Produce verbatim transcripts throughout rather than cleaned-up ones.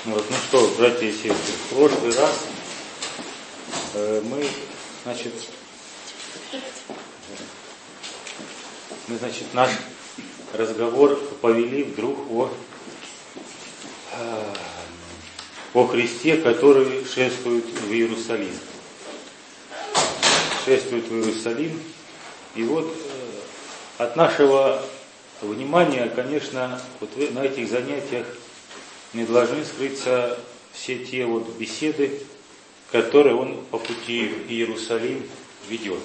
Вот, ну что, братья и сестры, в прошлый раз э, мы, значит, мы, значит, наш разговор повели вдруг о, э, о Христе, который шествует в Иерусалим. Шествует в Иерусалим. И вот э, от нашего внимания, конечно, вот на этих занятиях не должны скрыться все те вот беседы, которые он по пути в Иерусалим ведет.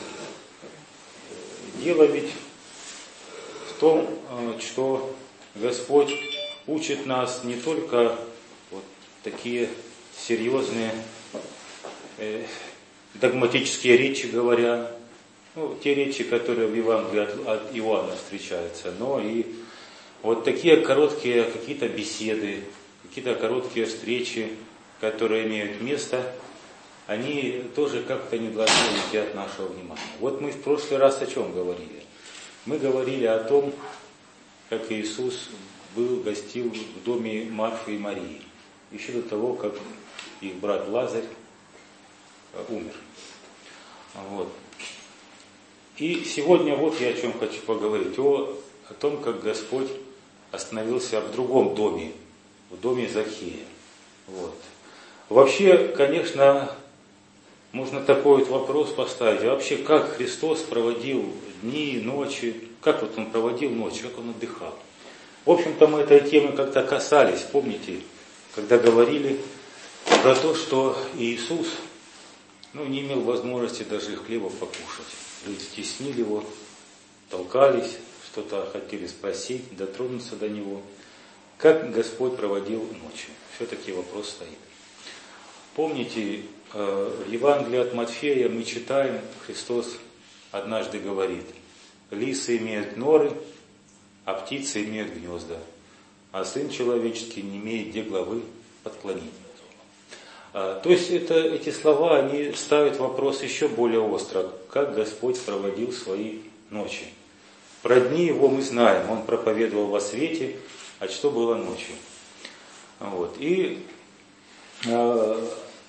Дело ведь в том, что Господь учит нас не только вот такие серьезные э, догматические речи говоря, ну, те речи, которые в Евангелии от, от Иоанна встречаются, но и вот такие короткие какие-то беседы, какие-то короткие встречи, которые имеют место, они тоже как-то не должны уйти от нашего внимания. Вот мы в прошлый раз о чем говорили? Мы говорили о том, как Иисус был, гостил в доме Марфы и Марии, еще до того, как их брат Лазарь умер. Вот. И сегодня вот я о чем хочу поговорить, о, о том, как Господь остановился в другом доме, в доме Захея. Вот. Вообще, конечно, можно такой вот вопрос поставить. А вообще, как Христос проводил дни, ночи, как вот Он проводил ночь, как Он отдыхал? В общем-то, мы этой темы как-то касались, помните, когда говорили про то, что Иисус ну, не имел возможности даже хлеба покушать. Люди стеснили Его, толкались, что-то хотели спросить, дотронуться до Него. Как Господь проводил ночи? Все-таки вопрос стоит. Помните, в Евангелии от Матфея мы читаем, Христос однажды говорит: лисы имеют норы, а птицы имеют гнезда, а Сын Человеческий не имеет где главы подклонить. То есть это, эти слова, они ставят вопрос еще более остро, как Господь проводил свои ночи. Про дни Его мы знаем, Он проповедовал во свете, а что было ночью. Вот. И э,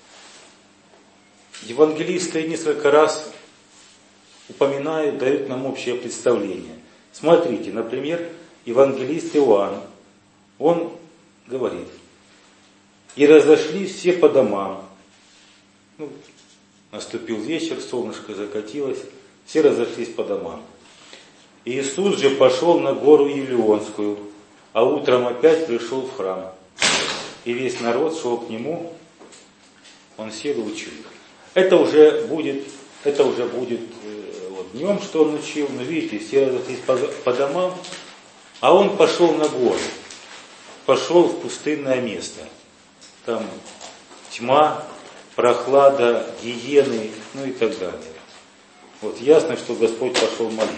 евангелисты несколько раз упоминают, дают нам общее представление. Смотрите, например, евангелист Иоанн, он говорит: и разошлись все по домам. Ну, наступил вечер, солнышко закатилось, все разошлись по домам. Иисус же пошел на гору Елеонскую, а утром опять пришел в храм. И весь народ шел к нему, он сел и учил их. Это уже будет, это уже будет вот, днем, что он учил, но видите, все разошлись по, по домам, а он пошел на гору, пошел в пустынное место. Там тьма, прохлада, гиены, ну и так далее. Вот ясно, что Господь пошел молиться.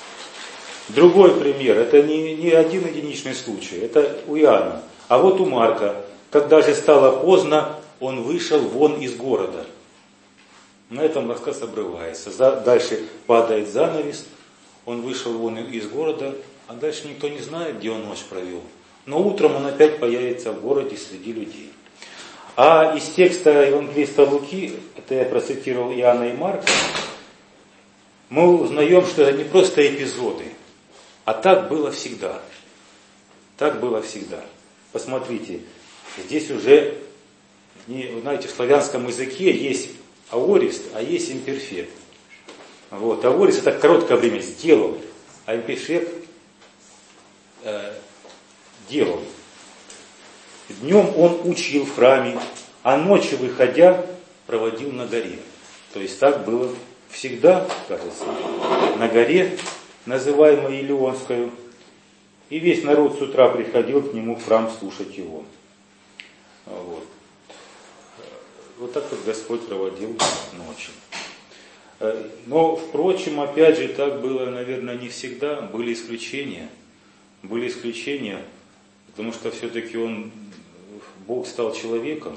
Другой пример, это не, не один единичный случай, это у Иоанна. А вот у Марка, когда же стало поздно, он вышел вон из города. На этом рассказ обрывается. Дальше падает занавес, он вышел вон из города, а дальше никто не знает, где он ночь провел. Но утром он опять появится в городе среди людей. А из текста евангелиста Луки, это я процитировал Иоанна и Марка, мы узнаем, что это не просто эпизоды, а так было всегда. Так было всегда. Посмотрите, здесь уже, вы знаете, в славянском языке есть аорист, а есть имперфект. Вот. Аорист это короткое время сделал, а имперфект э, делал. Днем он учил в храме, а ночью, выходя, проводил на горе. То есть так было всегда, кажется, на горе, называемой Елеонскую, и весь народ с утра приходил к нему в храм слушать его. Вот, вот так вот Господь проводил ночи. Но, впрочем, опять же, так было, наверное, не всегда. Были исключения. Были исключения, потому что все-таки он, Бог стал человеком,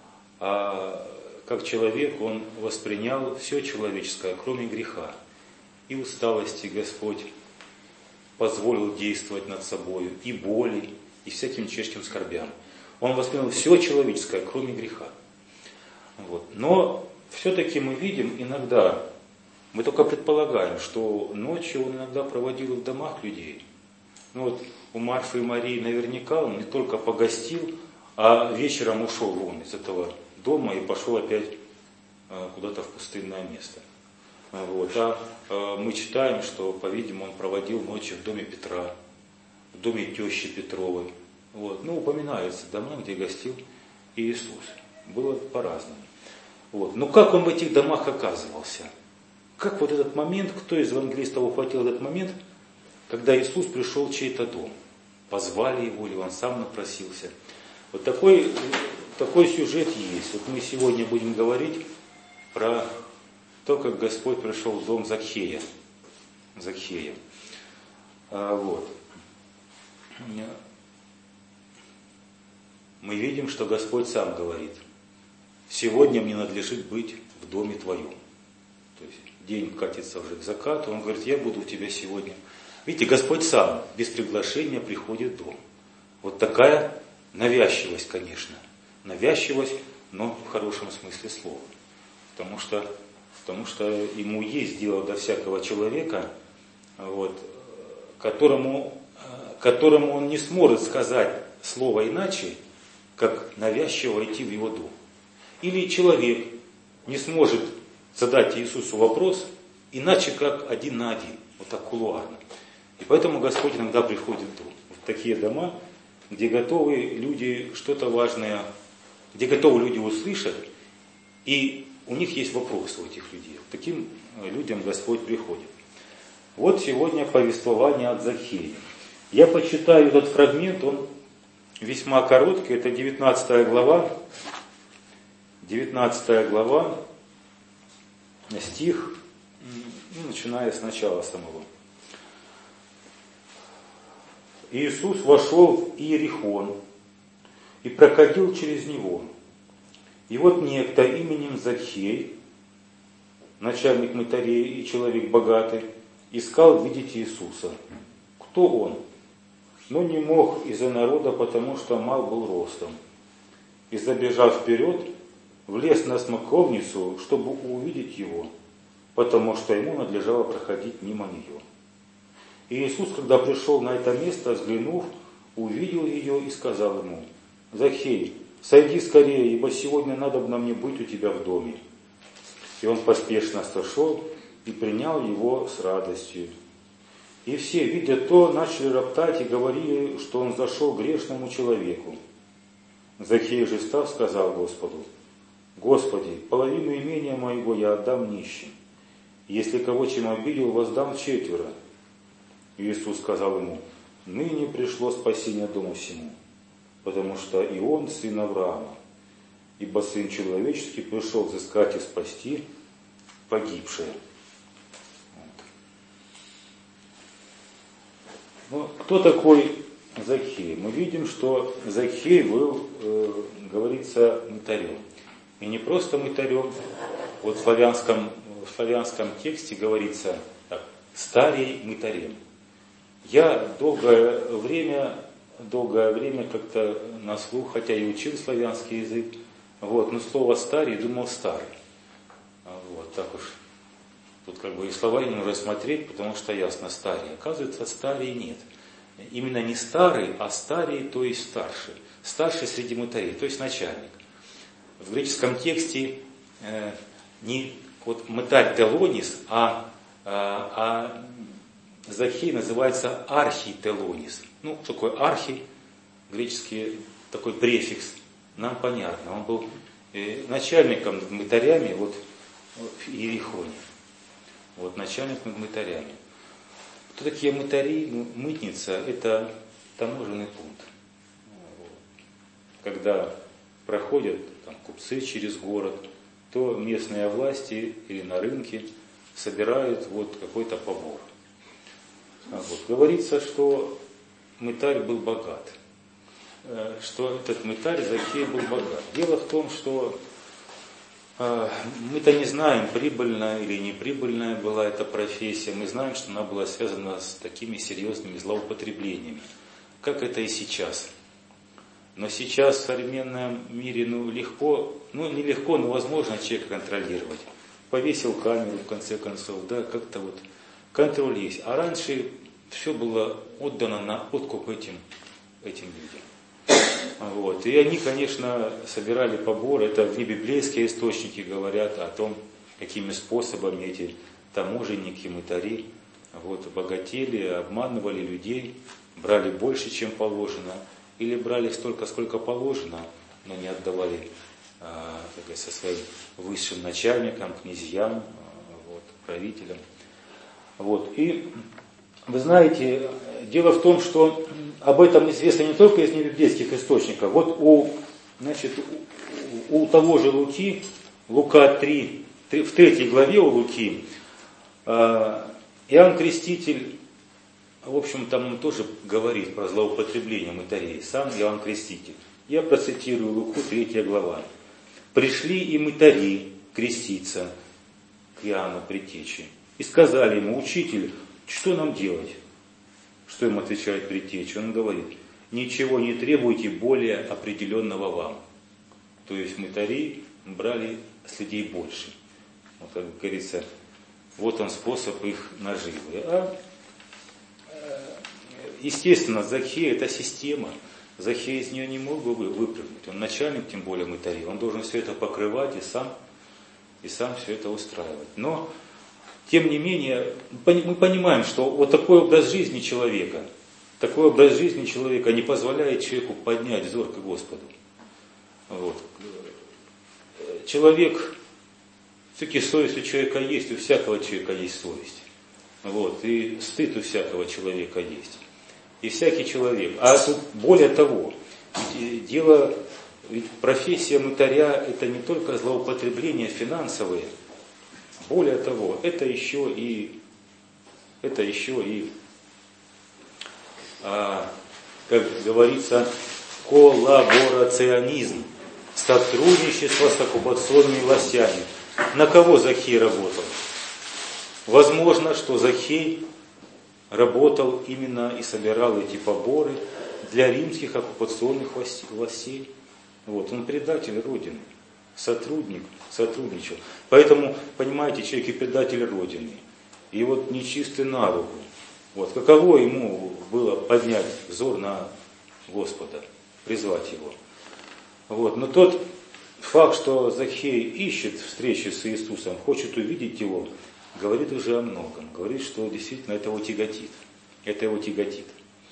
а как человек он воспринял все человеческое, кроме греха. И усталости Господь позволил действовать над собой, и боли, и всяким чешским скорбям. Он воспринял все человеческое, кроме греха. Вот. Но все-таки мы видим иногда, мы только предполагаем, что ночью он иногда проводил в домах людей. Ну вот у Марфы и Марии наверняка он не только погостил, а вечером ушел вон из этого дома и пошел опять куда-то в пустынное место. Вот. А мы читаем, что, по-видимому, он проводил ночью в доме Петра, в доме тещи Петровой. Вот. Ну, упоминаются дома, где гостил Иисус. Было по-разному. Вот. Но как он в этих домах оказывался? Как вот этот момент, кто из евангелистов ухватил этот момент, когда Иисус пришел в чей-то дом? Позвали его, или он сам напросился? Вот такой, такой сюжет есть. Вот мы сегодня будем говорить про то, как Господь пришел в дом Закхея. Закхея. А, вот. Мы видим, что Господь сам говорит: сегодня мне надлежит быть в доме твоем. То есть день катится уже к закату, он говорит: я буду у тебя сегодня. Видите, Господь сам без приглашения приходит в дом. Вот такая навязчивость, конечно. Навязчивость, но в хорошем смысле слова. Потому что, потому что ему есть дело до всякого человека, вот, которому, которому он не сможет сказать слово иначе, как навязчиво идти в его дом. Или человек не сможет задать Иисусу вопрос иначе, как один на один, вот так кулуарно. И поэтому Господь иногда приходит в дом. В такие дома, где готовы люди что-то важное, где готовы люди услышать, и у них есть вопросы у этих людей. К таким людям Господь приходит. Вот сегодня повествование от Закхея. Я почитаю этот фрагмент, он весьма короткий, это девятнадцатая глава, девятнадцатая глава, стих, ну, начиная с начала самого. Иисус вошел в Иерихон и проходил через него. И вот некто именем Закхей, начальник мытарей и человек богатый, искал видеть Иисуса. Кто он? Но не мог из-за народа, потому что мал был ростом. И, забежав вперед, влез на смоковницу, чтобы увидеть его, потому что ему надлежало проходить мимо нее. И Иисус, когда пришел на это место, взглянув, увидел ее и сказал ему: Закхей, сойди скорее, ибо сегодня надобно мне быть у тебя в доме. И он поспешно сошел и принял его с радостью. И все, видя то, начали роптать и говорили, что он зашел к грешному человеку. Закхей же став, сказал Господу: Господи, половину имения моего я отдам нищим. Если кого чем обидел, воздам четверо. Иисус сказал ему: ныне пришло спасение дому сему, потому что и он сын Авраама, ибо Сын Человеческий пришел взыскать и спасти погибшее. Ну, кто такой Закхей? Мы видим, что Закхей был, э, говорится, мытарем. И не просто мытарем. Вот в славянском, в славянском тексте говорится так: старей мытарем. Я долгое время, долгое время как-то на слух, хотя и учил славянский язык, вот, но слово старый думал старый. Вот так уж. Тут как бы и слова не нужно смотреть, потому что ясно старый. Оказывается, старый нет. Именно не старый, а старый, то есть старший. Старший среди мытарей, то есть начальник. В греческом тексте э, не вот мытарь телонис, а, а, а Закхей называется архителонис. Ну, что такое архи, греческий такой префикс, нам понятно. Он был э, начальником над мытарями вот, в Иерихоне. Вот, начальник над мытарями. Кто такие мытари? Ну, мытница – это таможенный пункт. Когда проходят там, купцы через город, то местные власти или на рынке собирают вот, какой-то побор. Вот. Говорится, что мытарь был богат. Что этот мытарь Закхей был богат. Дело в том, что мы-то не знаем, прибыльная или неприбыльная была эта профессия. Мы знаем, что она была связана с такими серьезными злоупотреблениями, как это и сейчас. Но сейчас в современном мире ну, легко, ну нелегко, но возможно человека контролировать. Повесил камеру, в конце концов, да, как-то вот контроль есть. А раньше все было отдано на откуп этим, этим людям. Вот. И они, конечно, собирали поборы. Это не библейские источники говорят о том, какими способами эти таможенники, мытари вот, богатели, обманывали людей, брали больше, чем положено, или брали столько, сколько положено, но не отдавали а, как говорится, своим высшим начальникам, князьям, а, вот, правителям. Вот. И вы знаете, дело в том, что об этом известно не только из небиблейских источников. Вот у, значит, у, у того же Луки, Лука три, в третьей главе у Луки, а, Иоанн Креститель, в общем, там он тоже говорит про злоупотребление мытарей, сам Иоанн Креститель. Я процитирую Луку, третья глава. «Пришли и мытари креститься к Иоанну Предтече, и сказали ему: Учитель, что нам делать?» Что им отвечает Предтеча? Он говорит: «Ничего не требуйте более определенного вам». То есть мытари брали с людей больше. Вот, как говорится, вот он способ их наживы. А естественно, Закхей — это система. Закхей из нее не мог бы выпрыгнуть. Он начальник, тем более мытарей. Он должен все это покрывать и сам, и сам все это устраивать. Но, тем не менее, мы понимаем, что вот такой образ жизни человека, такой образ жизни человека не позволяет человеку поднять взор к Господу. Вот. Человек, все-таки совесть у человека есть, у всякого человека есть совесть. Вот. И стыд у всякого человека есть. И всякий человек. А тут более того, дело, ведь профессия мытаря — это не только злоупотребление финансовое. Более того, это еще и, это еще и, а, как говорится, коллаборационизм, сотрудничество с оккупационными властями. На кого Закхей работал? Возможно, что Закхей работал именно и собирал эти поборы для римских оккупационных властей. Вот, он предатель Родины, сотрудник, сотрудничал. Поэтому, понимаете, человек и предатель Родины. И вот нечистый на руку. Вот, каково ему было поднять взор на Господа, призвать его. Вот, но тот факт, что Закхей ищет встречи с Иисусом, хочет увидеть его, говорит уже о многом. Говорит, что действительно это его тяготит. Это его тяготит.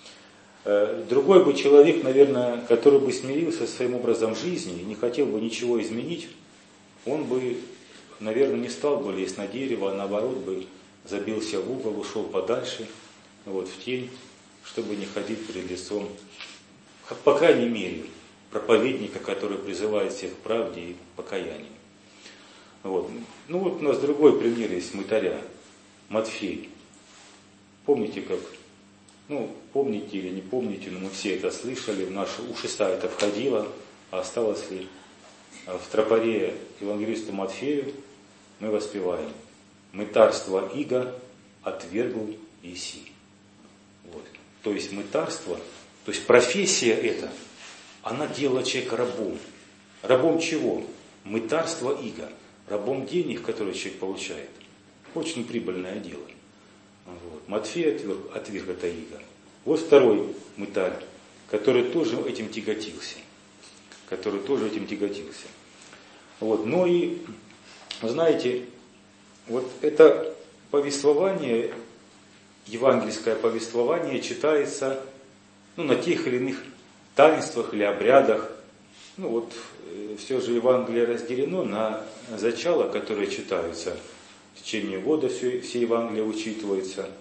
Другой бы человек, наверное, который бы смирился со своим образом жизни и не хотел бы ничего изменить, он бы, наверное, не стал бы лезть на дерево, а наоборот бы забился в угол, ушел подальше, вот, в тень, чтобы не ходить перед лицом, по крайней мере, проповедника, который призывает всех к правде и покаянию. Вот. Ну вот у нас другой пример есть мытаря, Матфей. Помните как? Ну, помните или не помните, но мы все это слышали, в наши уши это входило, а осталось ли? В тропаре евангелисту Матфею мы воспеваем: «Мытарство иго отвергл Иси». Вот. То есть мытарство, то есть профессия эта, она делала человека рабом. Рабом чего? Мытарство иго. Рабом денег, которые человек получает. Очень прибыльное дело. Вот. Матфей отверг, отверг это иго. Вот второй мытарь, который тоже этим тяготился. Который тоже этим тяготился. Вот. Но и, знаете, вот это повествование, евангельское повествование читается ну, на тех или иных таинствах или обрядах. Ну вот, все же Евангелие разделено на зачала, которые читаются в течение года, все, все Евангелия учитываются.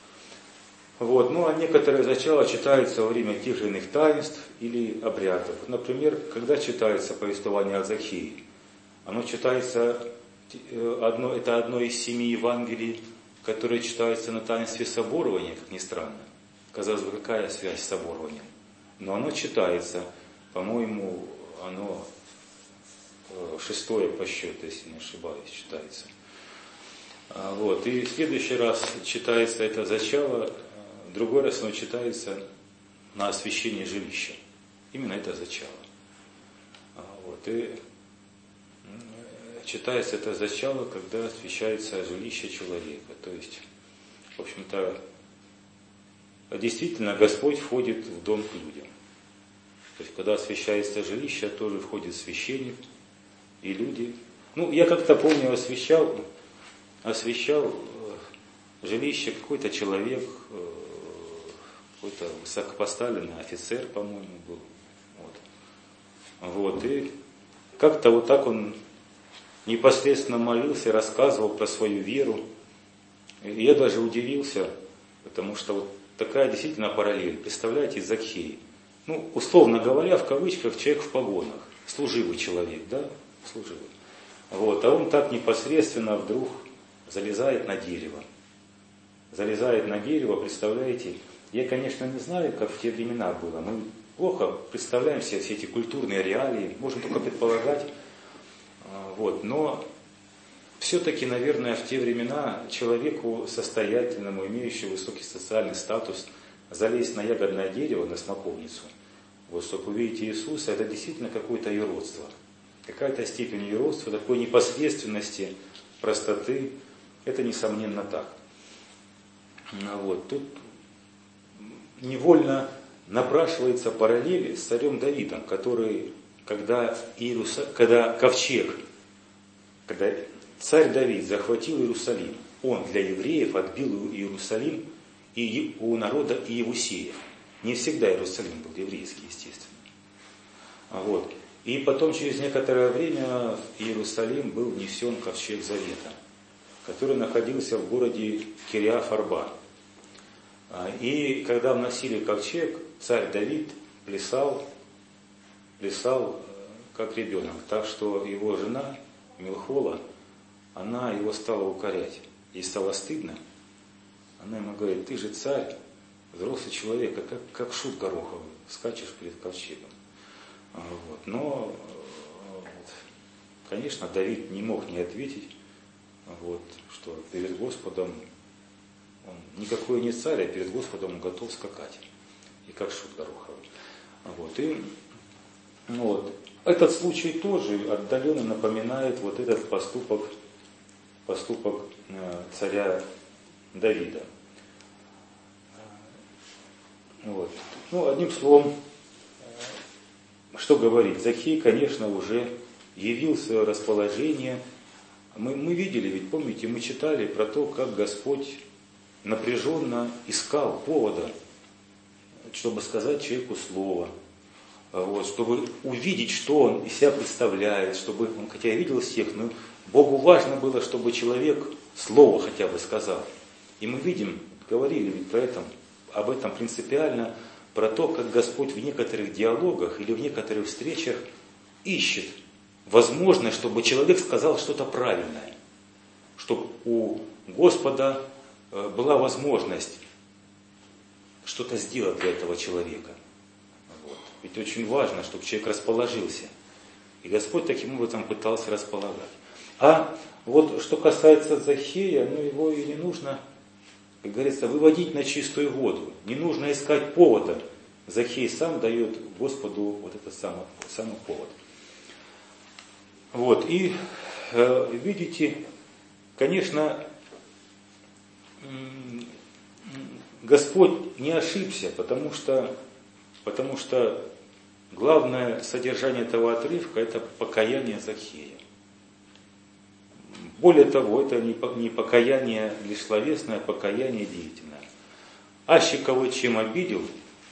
Вот, ну а некоторые зачала читаются во время тех же иных таинств или обрядов. Например, когда читается повествование о Закхее, оно читается, одно, это одно из семи Евангелий, которые читаются на таинстве соборования, как ни странно. Казалось бы, какая связь с соборованием? Но оно читается, по-моему, оно шестое по счету, если не ошибаюсь, читается. Вот. И в следующий раз читается это зачало, в другой раз оно читается на освящение жилища. Именно это зачало. Вот. И читается это зачало, когда освящается жилище человека. То есть, в общем-то, действительно Господь входит в дом к людям. То есть, когда освящается жилище, тоже входит священник и люди. Ну, я как-то помню, освящал, освящал жилище какой-то человек, какой-то высокопоставленный офицер, по-моему, был. Вот. Вот. И как-то вот так он непосредственно молился, рассказывал про свою веру. И я даже удивился, потому что вот такая действительно параллель. Представляете, Закхей. Ну, условно говоря, в кавычках, человек в погонах. Служивый человек, да? Служивый. Вот. А он так непосредственно вдруг залезает на дерево. Залезает на дерево, представляете? Я, конечно, не знаю, как в те времена было. Мы плохо представляем себе все эти культурные реалии. Можно только предполагать. Вот. Но все-таки, наверное, в те времена человеку состоятельному, имеющему высокий социальный статус, залезть на ягодное дерево, на смоковницу, вот, чтобы увидеть Иисуса, это действительно какое-то юродство. Какая-то степень юродства, такой непосредственности, простоты. Это, несомненно, так. Вот. Тут невольно напрашивается параллель с царем Давидом, который, когда, Иеруса... когда ковчег, когда царь Давид захватил Иерусалим, он для евреев отбил Иерусалим и у народа иевусеев. Не всегда Иерусалим был еврейский, естественно. Вот. И потом, через некоторое время, в Иерусалим был внесен ковчег Завета, который находился в городе Кириаф-Арба. И когда вносили ковчег, царь Давид плясал, плясал как ребенок. Так что его жена Милхола, она его стала укорять. Ей стало стыдно. Она ему говорит: ты же царь, взрослый человек, а как, как шут гороховый, скачешь перед ковчегом. Вот. Но, конечно, Давид не мог не ответить, вот, что перед Господом он никакой не царь, а перед Господом он готов скакать. И как шут гороховый. Вот. И вот. Этот случай тоже отдаленно напоминает вот этот поступок, поступок царя Давида. Вот. Ну, одним словом, что говорить, Закхей, конечно, уже явил свое расположение. Мы, мы видели, ведь помните, мы читали про то, как Господь напряженно искал повода, чтобы сказать человеку слово, вот, чтобы увидеть, что он из себя представляет, чтобы он, хотя я видел всех, но Богу важно было, чтобы человек слово хотя бы сказал. И мы видим, говорили ведь про это, об этом принципиально, про то, как Господь в некоторых диалогах или в некоторых встречах ищет возможность, чтобы человек сказал что-то правильное, чтобы у Господа была возможность что-то сделать для этого человека. Вот. Ведь очень важно, чтобы человек расположился. И Господь таким образом пытался располагать. А вот что касается Закхея, ну его и не нужно, как говорится, выводить на чистую воду. Не нужно искать повода. Закхей сам дает Господу вот этот самый, самый повод. Вот. И э, видите, конечно, Господь не ошибся, потому что, потому что главное содержание этого отрывка – это покаяние Закхея. Более того, это не покаяние лишь словесное, а покаяние деятельное. Аще кого чем обидел,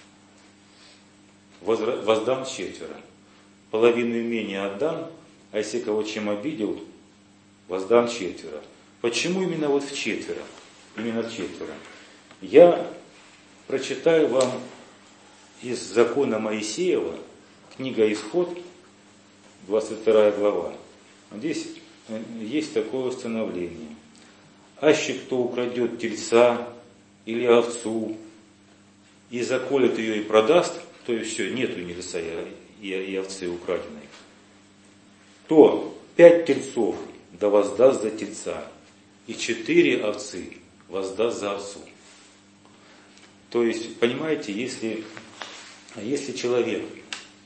воздам четверо. Половину имения отдам, а если кого чем обидел, воздам четверо. Почему именно вот в четверо? Именно в четверо. Я прочитаю вам из закона Моисеева, книга Исход, двадцать вторая глава. Здесь есть такое установление. Аще кто украдет тельца или овцу и заколет ее и продаст, то есть все, нету ни тельца и, и овцы украденной, то пять тельцов да воздаст за тельца, и четыре овцы воздаст за овцу. То есть, понимаете, если, если человек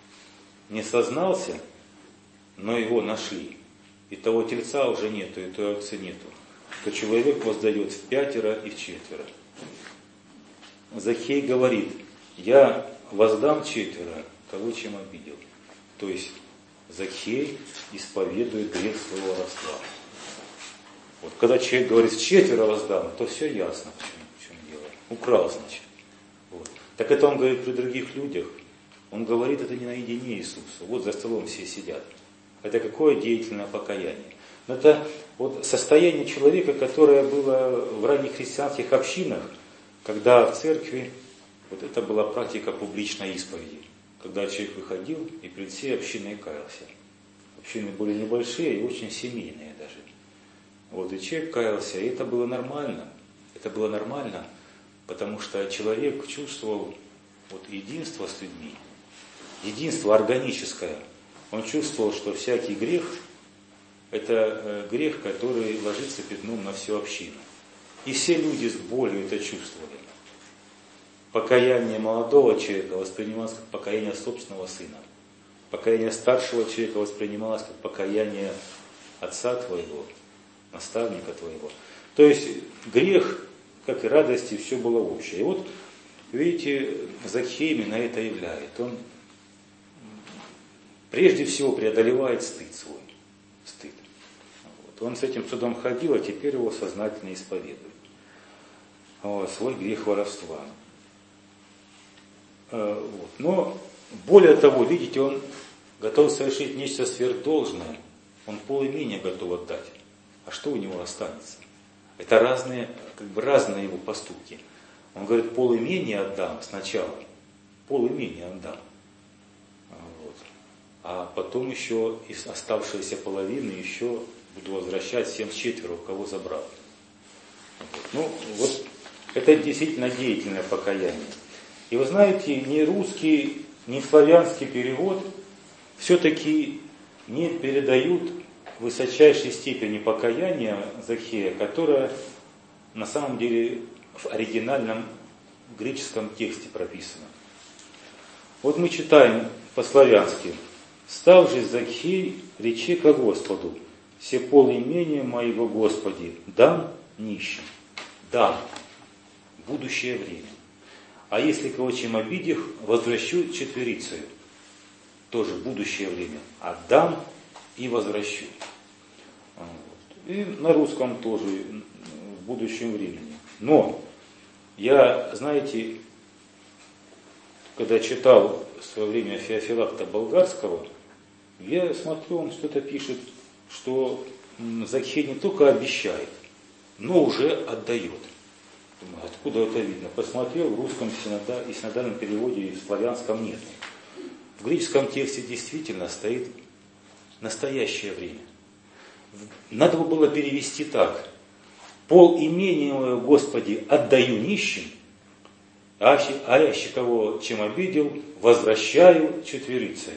не сознался, но его нашли, и того тельца уже нету, и той овцы нету, то человек воздает в пятеро и в четверо. Закхей говорит: я воздам четверо того, чем обидел. То есть Закхей исповедует грех своего воровства. Вот, когда человек говорит четверо воздам, то все ясно, в чем, в чем дело. Украл, значит. Вот. Так это он говорит при других людях. Он говорит это не наедине Иисусу. Вот за столом все сидят. Это какое деятельное покаяние. Это вот состояние человека, которое было в ранних христианских общинах, когда в церкви вот это была практика публичной исповеди. Когда человек выходил и пред всей общиной каялся. Общины были небольшие и очень семейные даже. Вот, и человек каялся, и это было нормально. Это было нормально, потому что человек чувствовал вот, единство с людьми, единство органическое. Он чувствовал, что всякий грех – это грех, который ложится пятном на всю общину. И все люди с болью это чувствовали. Покаяние молодого человека воспринималось как покаяние собственного сына. Покаяние старшего человека воспринималось как покаяние отца твоего, наставника твоего. То есть грех, как и радости, все было общее. И вот, видите, Закхей именно это являет. Он прежде всего преодолевает стыд свой. Стыд. Вот. Он с этим судом ходил, а теперь его сознательно исповедует. Вот, свой грех воровства. Вот. Но более того, видите, он готов совершить нечто сверхдолжное. Он полимения готов отдать. А что у него останется? Это разные, как бы разные его поступки. Он говорит, полимения отдам сначала. Полимения отдам. Вот. А потом еще из оставшейся половины еще буду возвращать всем четверо, у кого забрал. Вот. Ну, вот это действительно деятельное покаяние. И вы знаете, ни русский, ни славянский перевод все-таки не передают высочайшей степени покаяния Закхея, которая на самом деле в оригинальном греческом тексте прописана. Вот мы читаем по-славянски: «Стал же Закхей рече ко Господу, все пол имения моего Господи, дам нищим». Дам. Будущее время. А если кого чем обидев, возвращу четверицею. Тоже будущее время. Отдам и возвращу. И на русском тоже в будущем времени. Но я, знаете, когда читал в свое время Феофилакта Болгарского, я смотрю, он что-то пишет, что Закхей не только обещает, но уже отдает. Думаю, откуда это видно? Посмотрел в русском синода, и синодальном переводе, и в славянском нет. В греческом тексте действительно стоит настоящее время. Надо было перевести так: пол имения моего, Господи, отдаю нищим, а яще кого чем обидел, возвращаю четверицею.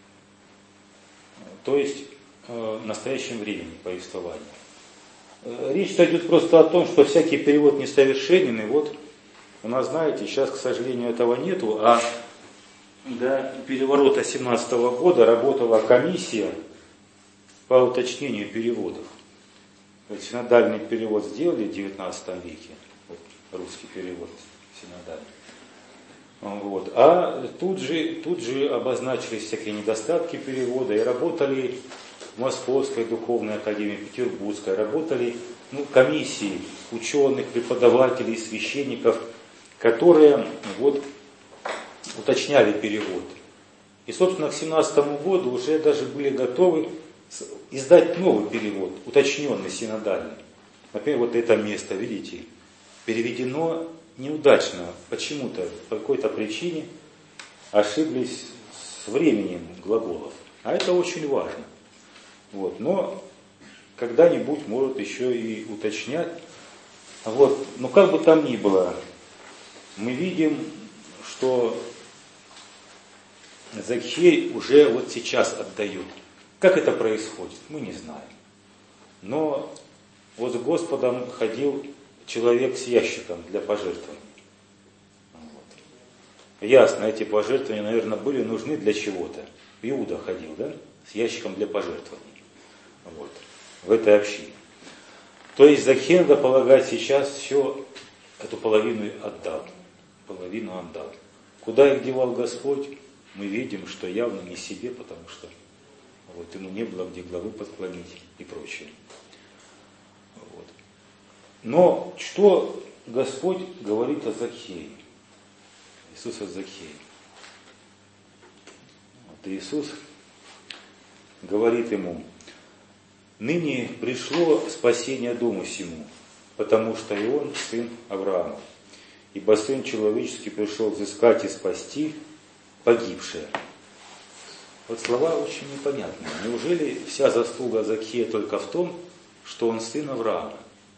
То есть в настоящем времени повествования. Речь идет просто о том, что всякий перевод несовершенен, и вот у нас, знаете, сейчас, к сожалению, этого нету, а до переворота семнадцатого года работала комиссия по уточнению переводов. Вот синодальный перевод сделали в девятнадцатом веке, вот, русский перевод синодальный. Вот. А тут же, тут же обозначились всякие недостатки перевода, и работали Московской духовной академии, Петербургской, работали ну, комиссии ученых, преподавателей, священников, которые вот, уточняли перевод. И, собственно, к семнадцатому году уже даже были готовы издать новый перевод, уточненный синодальный. Например, вот это место, видите, переведено неудачно. Почему-то, по какой-то причине ошиблись с временем глаголов. А это очень важно. Вот. Но когда-нибудь могут еще и уточнять. Вот. Но как бы там ни было, мы видим, что Закхей уже вот сейчас отдает. Как это происходит, мы не знаем. Но вот с Господом ходил человек с ящиком для пожертвований. Вот. ясно, эти пожертвования, наверное, были нужны для чего-то. Иуда ходил, да, с ящиком для пожертвований. Вот, в этой общине. То есть Закхей, надо полагать, сейчас все, эту половину отдал. Половину отдал. Куда их девал Господь, мы видим, что явно не себе, потому что вот, ему не было где главы подклонить и прочее. Вот. Но что Господь говорит о Закхее? Иисус о Закхее. Вот Иисус говорит ему: ныне пришло спасение дому сему, потому что и он сын Авраама. Ибо Сын Человеческий пришел взыскать и спасти погибшее. Вот слова очень непонятные. Неужели вся заслуга Закхея только в том, что он сын Авраама?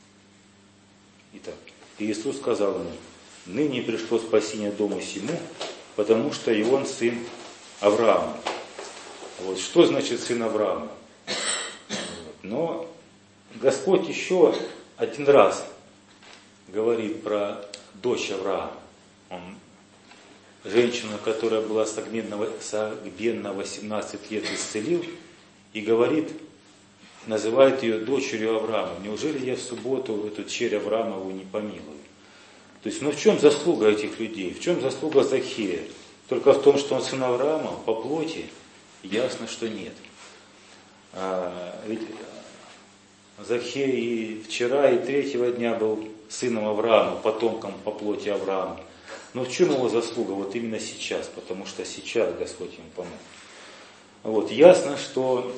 Итак, Иисус сказал ему: ныне пришло спасение дому сему, потому что и он сын Авраама. Вот. Что значит сын Авраама? Вот. Но Господь еще один раз говорит про дочь Авраама. Он, женщину, которая была согбенна восемнадцать лет, исцелил, и говорит, называет ее дочерью Авраама. Неужели я в субботу эту черь Авраамову не помилую? То есть, ну в чем заслуга этих людей? В чем заслуга Закхея? Только в том, что он сын Авраама, по плоти? Ясно, что нет. А, ведь Закхей и вчера, и третьего дня был сыном Авраама, потомком по плоти Авраама. Но в чем его заслуга? Вот именно сейчас, потому что сейчас Господь ему помог. Вот, ясно, что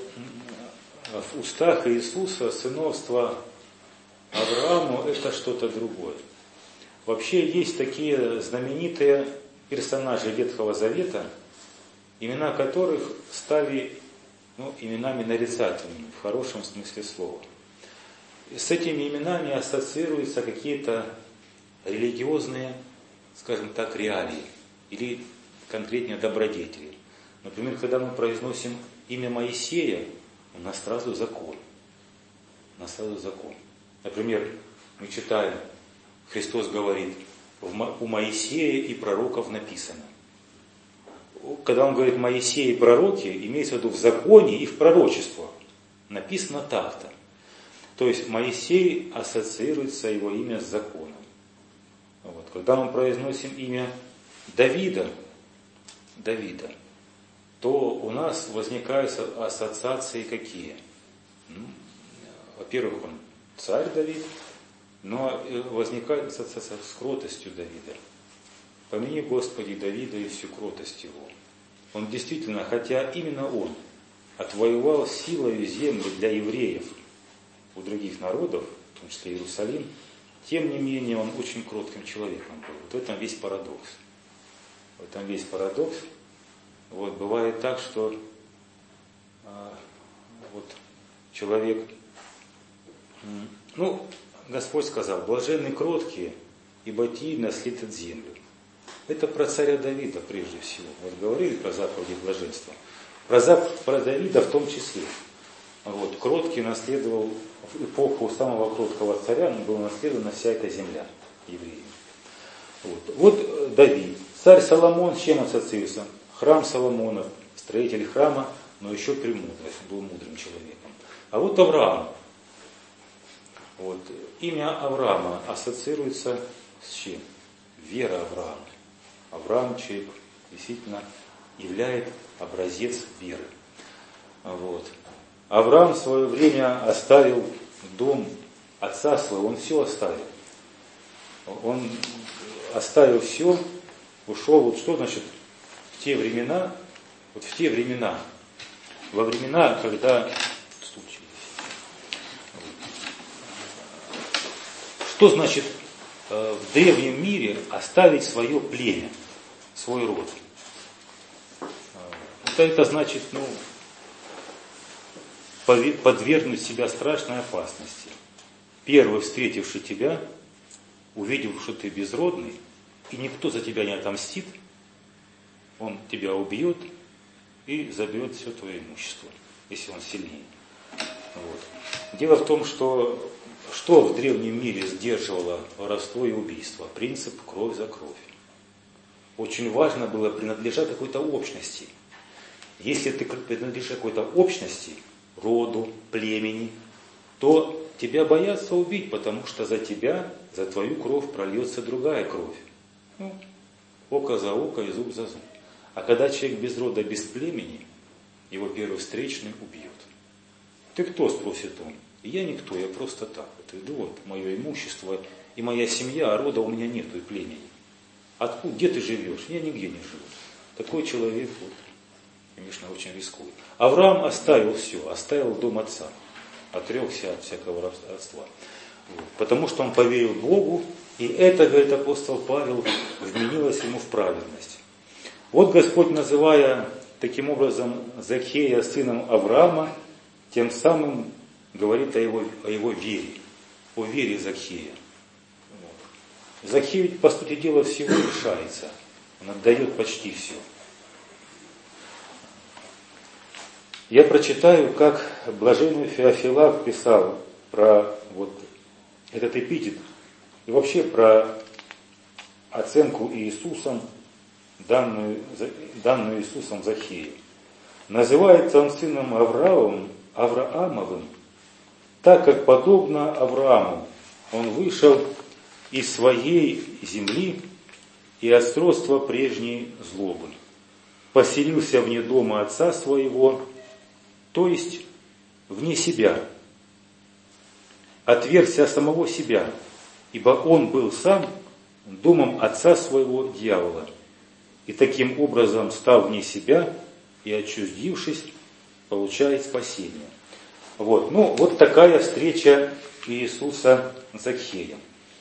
в устах Иисуса сыновство Аврааму это что-то другое. Вообще есть такие знаменитые персонажи Ветхого Завета, имена которых стали ну, именами нарицательными, в хорошем смысле слова. С этими именами ассоциируются какие-то религиозные, скажем так, реалии или конкретнее добродетели. Например, когда мы произносим имя Моисея, у нас сразу закон. У нас сразу закон. Например, мы читаем, Христос говорит, у Моисея и пророков написано. Когда он говорит Моисей и пророки, имеется в виду в законе и в пророчествах. Написано так-то. То есть Моисей ассоциируется его имя с законом. Вот. Когда мы произносим имя Давида, Давида, то у нас возникают ассоциации какие? Ну, во-первых, он царь Давид, но возникает ассоциация с кротостью Давида. Помяни, Господи, Давида и всю кротость его. Он действительно, хотя именно он отвоевал силою землю для евреев, у других народов, в том числе Иерусалим, тем не менее он очень кротким человеком был. Вот в этом весь парадокс. В этом весь парадокс. Вот, бывает так, что а, вот, человек, ну, Господь сказал, блаженны кроткие, ибо те наследят землю. Это про царя Давида прежде всего. Вот говорили про заповеди блаженства. Про, зап... про Давида в том числе. Вот, кроткий наследовал в эпоху самого кроткого царя, была наследована вся эта земля евреев. Вот. вот Давид, царь Соломон, с чем ассоциируется? Храм Соломонов, строитель храма, но еще премудрость, был мудрым человеком. А вот Авраам. Вот. Имя Авраама ассоциируется с чем? Вера Авраама. Авраам человек действительно являет образец веры. Вот. Авраам в свое время оставил дом отца своего, он все оставил. Он оставил все, ушел. Вот что значит в те времена, вот в те времена, во времена, когда что значит в древнем мире оставить свое племя, свой род? Это, это значит, ну, подвергнуть себя страшной опасности. Первый, встретивший тебя, увидев, что ты безродный, и никто за тебя не отомстит, он тебя убьет и заберет все твое имущество, если он сильнее. Вот. Дело в том, что что в древнем мире сдерживало воровство и убийство? Принцип кровь за кровь. очень важно было принадлежать какой-то общности. Если ты принадлежишь какой-то общности, роду, племени, то тебя боятся убить, потому что за тебя, за твою кровь прольется другая кровь. Ну, око за око и зуб за зуб. А когда человек без рода, без племени, его первый встречный убьет. Ты кто, спросит он? Я никто, я просто так. Вот иду, вот мое имущество и моя семья, а рода у меня нету и племени. Откуда, где ты живешь? Я нигде не живу. Такой человек, вот, конечно, очень рискует. Авраам оставил все, оставил дом отца, отрекся от всякого родства. Вот. Потому что он поверил Богу, и это, говорит апостол Павел, вменилось ему в праведность. Вот Господь, называя таким образом Закхея сыном Авраама, тем самым говорит о его, о его вере, о вере Закхея. Вот. Закхей ведь, по сути дела, всего лишается. Он отдает почти все. Я прочитаю, как блаженный Феофилак писал про вот этот эпитет и вообще про оценку Иисусом, данную, данную Иисусом Закхею. Называется он сыном Авраамовым, Авраамовым, так как подобно Аврааму он вышел из своей земли и от сродства прежней злобы, поселился вне дома отца своего, то есть вне себя, отвергся самого себя, ибо он был сам домом отца своего дьявола, и таким образом, став вне себя и отчуждившись, получает спасение. Вот, ну, вот такая встреча Иисуса с Закхеем.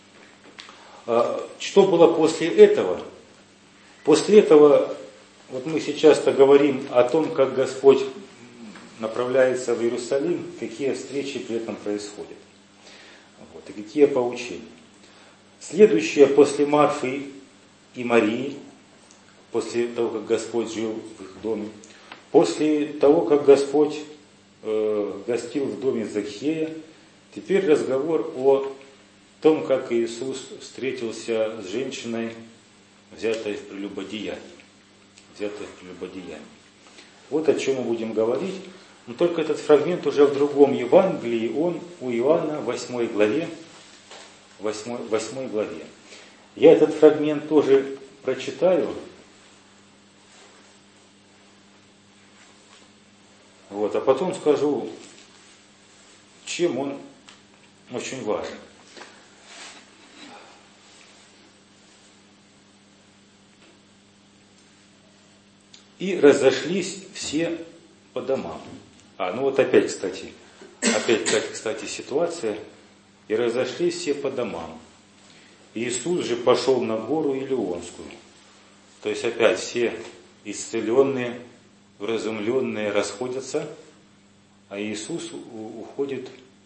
Что было после этого? После этого, вот мы сейчас-то говорим о том, как Господь направляется в Иерусалим, какие встречи при этом происходят. Вот, и какие поучения. Следующее после Марфы и Марии, после того, как Господь жил в их доме, после того, как Господь э, гостил в доме Закхея, теперь разговор о том, как Иисус встретился с женщиной, взятой в прелюбодеянии. Взятой в прелюбодеянии. Вот о чем мы будем говорить. Но только этот фрагмент уже в другом Евангелии, он у Иоанна в восьмой главе. восьмой, восьмой главе. Я этот фрагмент тоже прочитаю. Вот, а потом скажу, чем он очень важен. И разошлись все по домам. А, ну вот опять, кстати, опять, кстати, ситуация. И разошлись все по домам. Иисус же пошел на гору Илионскую. То есть опять все исцеленные, вразумленные расходятся, а Иисус уходит,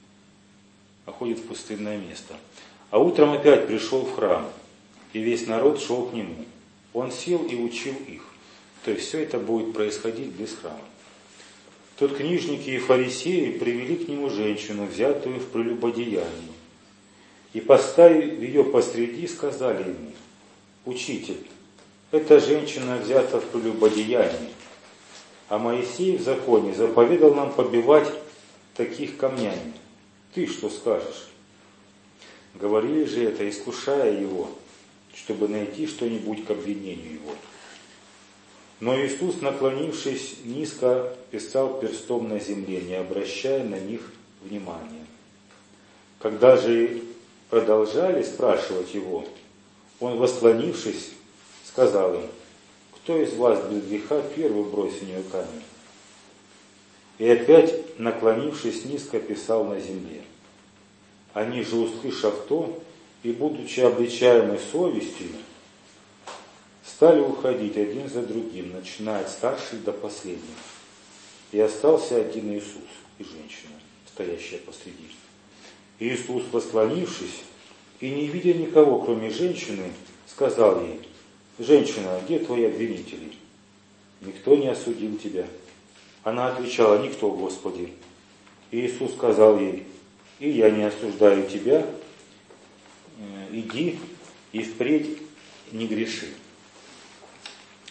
уходит в пустынное место. А утром опять пришел в храм, и весь народ шел к нему. Он сел и учил их. То есть все это будет происходить без храма. Тут книжники и фарисеи привели к нему женщину, взятую в прелюбодеянии. И, поставив ее посреди, сказали ему: «Учитель, эта женщина взята в прелюбодеянии, а Моисей в законе заповедал нам побивать таких камнями. Ты что скажешь?» Говорили же это, искушая его, чтобы найти что-нибудь к обвинению его. Но Иисус, наклонившись низко, писал перстом на земле, не обращая на них внимания. Когда же продолжали спрашивать его, он, восклонившись, сказал им: «Кто из вас без греха первый бросит в нее камень?» И опять, наклонившись низко, писал на земле. Они же, услышав то, и будучи обличаемы совестью, стали уходить один за другим, начиная от старших до последних. И остался один Иисус и женщина, стоящая посреди. Иисус, восклонившись и не видя никого, кроме женщины, сказал ей: «Женщина, где твои обвинители? Никто не осудил тебя?» Она отвечала: «Никто, Господи». И Иисус сказал ей: «И я не осуждаю тебя, иди и впредь не греши».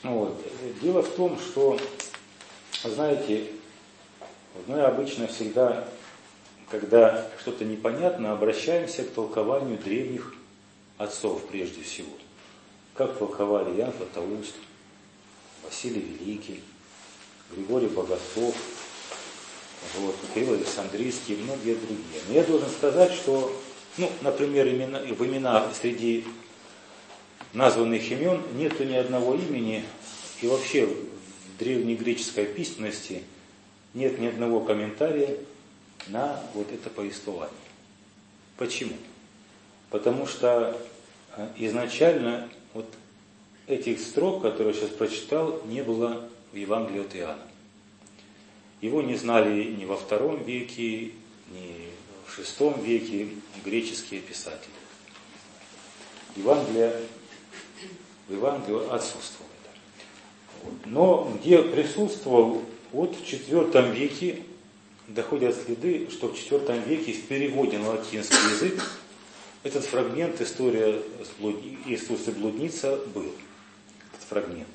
Вот. Дело в том, что, знаете, мы обычно всегда, когда что-то непонятно, обращаемся к толкованию древних отцов прежде всего. Как толковали Иоанн Златоуст, Василий Великий, Григорий Богослов, вот, Кирилл Александрийский и многие другие. Но я должен сказать, что, ну, например, имена, в имена среди названных имен нету ни одного имени, и вообще в древнегреческой письменности нет ни одного комментария на вот это повествование. Почему? Потому что изначально вот этих строк, которые я сейчас прочитал, не было в Евангелии от Иоанна. Его не знали ни во втором веке, ни в шестом веке греческие писатели. Евангелие, в Евангелии отсутствовало это. Но где присутствовал, вот в четвертом веке доходят следы, что в четвертом веке в переводе на латинский язык этот фрагмент «История Иисуса блудница» был. Этот фрагмент.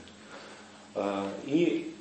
И,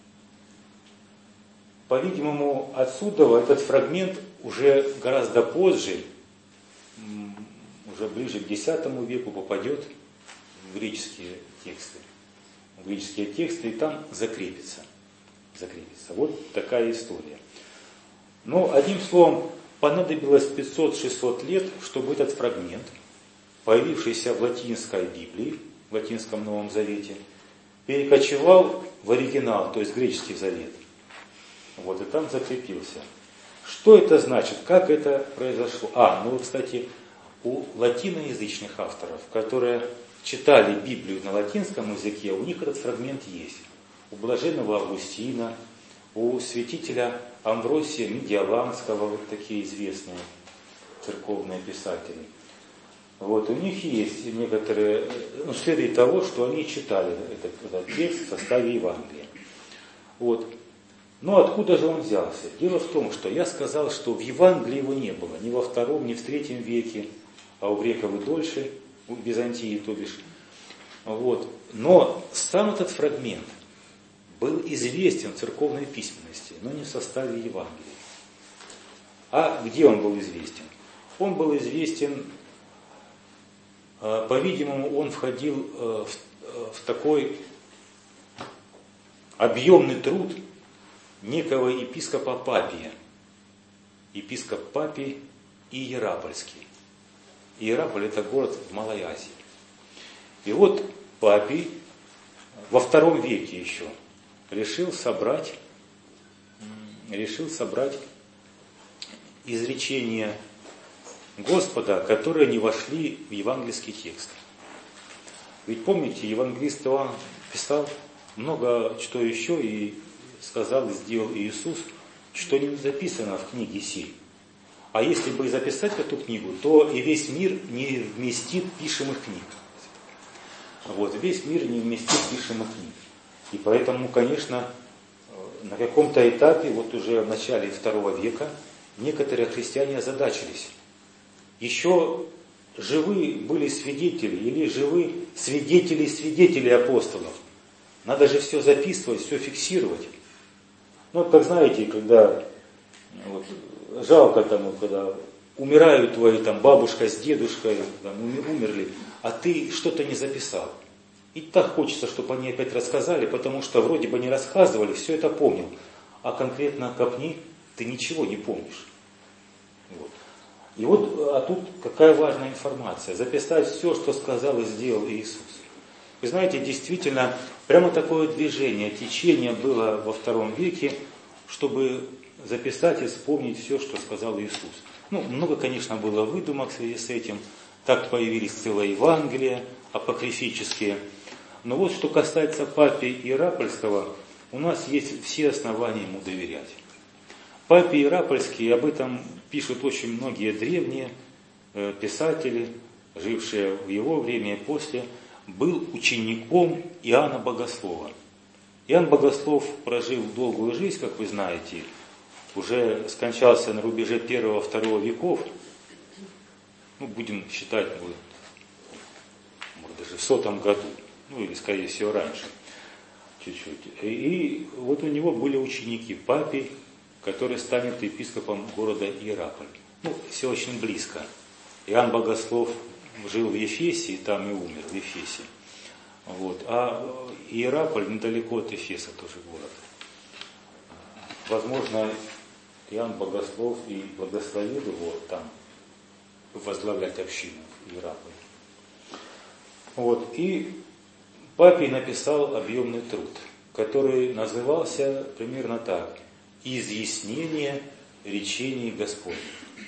по-видимому, отсюда этот фрагмент уже гораздо позже, уже ближе к десятому веку, попадет в греческие тексты. В греческие тексты и там закрепится. закрепится. Вот такая история. Но, одним словом, понадобилось пятьсот-шестьсот лет, чтобы этот фрагмент, появившийся в латинской Библии, в латинском Новом Завете, перекочевал в оригинал, то есть греческий Завет. Вот, и там закрепился. Что это значит? Как это произошло? А, ну, кстати, у латиноязычных авторов, которые читали Библию на латинском языке, у них этот фрагмент есть. У блаженного Августина, у святителя Амвросия Медиаланского, вот такие известные церковные писатели. Вот, у них есть некоторые, ну, следы того, что они читали этот, этот текст в составе Евангелия. Вот. Но откуда же он взялся? Дело в том, что я сказал, что в Евангелии его не было, ни во втором, ни в третьем веке, а у греков и дольше, у Византии, то бишь. Вот. Но сам этот фрагмент был известен в церковной письменности, но не в составе Евангелия. А где он был известен? Он был известен, по-видимому, он входил в, в такой объемный труд некого епископа Папия. Епископ Папий Иерапольский. Иераполь — это город в Малой Азии. И вот Папий во втором веке еще решил собрать, решил собрать изречения Господа, которые не вошли в евангельский текст. Ведь помните, евангелист Иоанн писал много что еще и сказал и сделал Иисус, что не записано в книге сей. А если бы записать эту книгу, то и весь мир не вместит пишемых книг. Вот, весь мир не вместит пишемых книг. И поэтому, конечно, на каком-то этапе, вот уже в начале второго века, некоторые христиане озадачились. Еще живы были свидетели, или живы свидетели свидетелей апостолов. Надо же все записывать, все фиксировать. Ну, как знаете, когда вот, жалко тому, когда умирают твои там бабушка с дедушкой, там, умерли, а ты что-то не записал. И так хочется, чтобы они опять рассказали, потому что вроде бы не рассказывали, все это помнил. А конкретно копни, ты ничего не помнишь. Вот. И вот, а тут какая важная информация. Записать все, что сказал и сделал Иисус. Вы знаете, действительно, прямо такое движение, течение было во втором веке, чтобы записать и вспомнить все, что сказал Иисус. Ну, много, конечно, было выдумок в связи с этим. Так появились целые Евангелия апокрифические. Но вот что касается Папия Иерапольского, у нас есть все основания ему доверять. Папий Иерапольский, об этом пишут очень многие древние э, писатели, жившие в его время и после, был учеником Иоанна Богослова. Иоанн Богослов прожил долгую жизнь, как вы знаете, уже скончался на рубеже первого-второго веков, ну, будем считать, может, даже в сотом году, ну или, скорее всего, раньше. чуть-чуть. И вот у него были ученики, Папий, который станет епископом города Иераполь. Ну, все очень близко. Иоанн Богослов жил в Ефесе, и там и умер, в Ефесе. Вот. А Иераполь недалеко от Эфеса тоже город. Возможно, Иоанн Богослов и благословил его там возглавлять общину в Иераполе. Вот. И Папий написал объемный труд, который назывался примерно так: «Изъяснение речений Господних».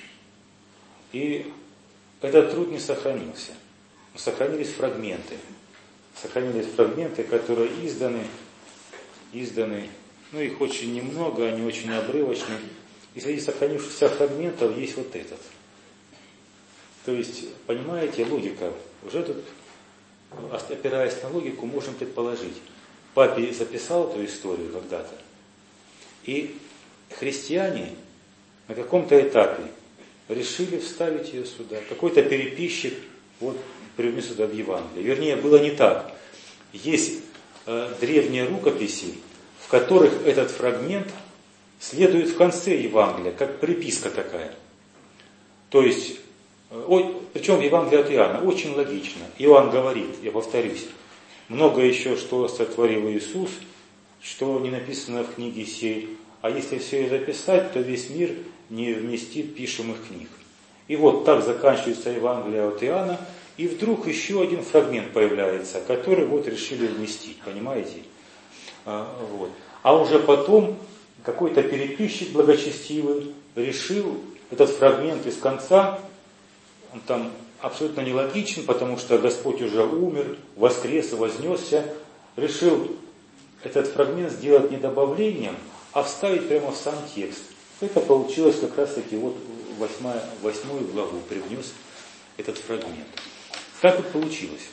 И этот труд не сохранился. Сохранились фрагменты. Сохранились фрагменты, которые изданы, изданы, ну их очень немного, они очень обрывочны. И среди сохранившихся фрагментов есть вот этот. То есть, понимаете, логика. Уже тут, опираясь на логику, можем предположить. Папий записал эту историю когда-то. И христиане на каком-то этапе решили вставить ее сюда. Какой-то переписчик вот, привнес сюда в Евангелие. Вернее, было не так. Есть э, древние рукописи, в которых этот фрагмент следует в конце Евангелия, как приписка такая. То есть, э, ой, причем Евангелие от Иоанна очень логично. Иоанн говорит, я повторюсь, много еще, что сотворил Иисус, что не написано в книге сей. А если все это записать, то весь мир не вместит пишемых книг. И вот так заканчивается Евангелие от Иоанна, и вдруг еще один фрагмент появляется, который вот решили вместить, понимаете? А, вот. а уже потом какой-то переписчик благочестивый решил этот фрагмент из конца, он там абсолютно нелогичен, потому что Господь уже умер, воскрес и вознесся, решил этот фрагмент сделать не добавлением, а вставить прямо в сам текст. Это получилось как раз таки вот восьмая, восьмую главу привнес этот фрагмент. Так вот получилось.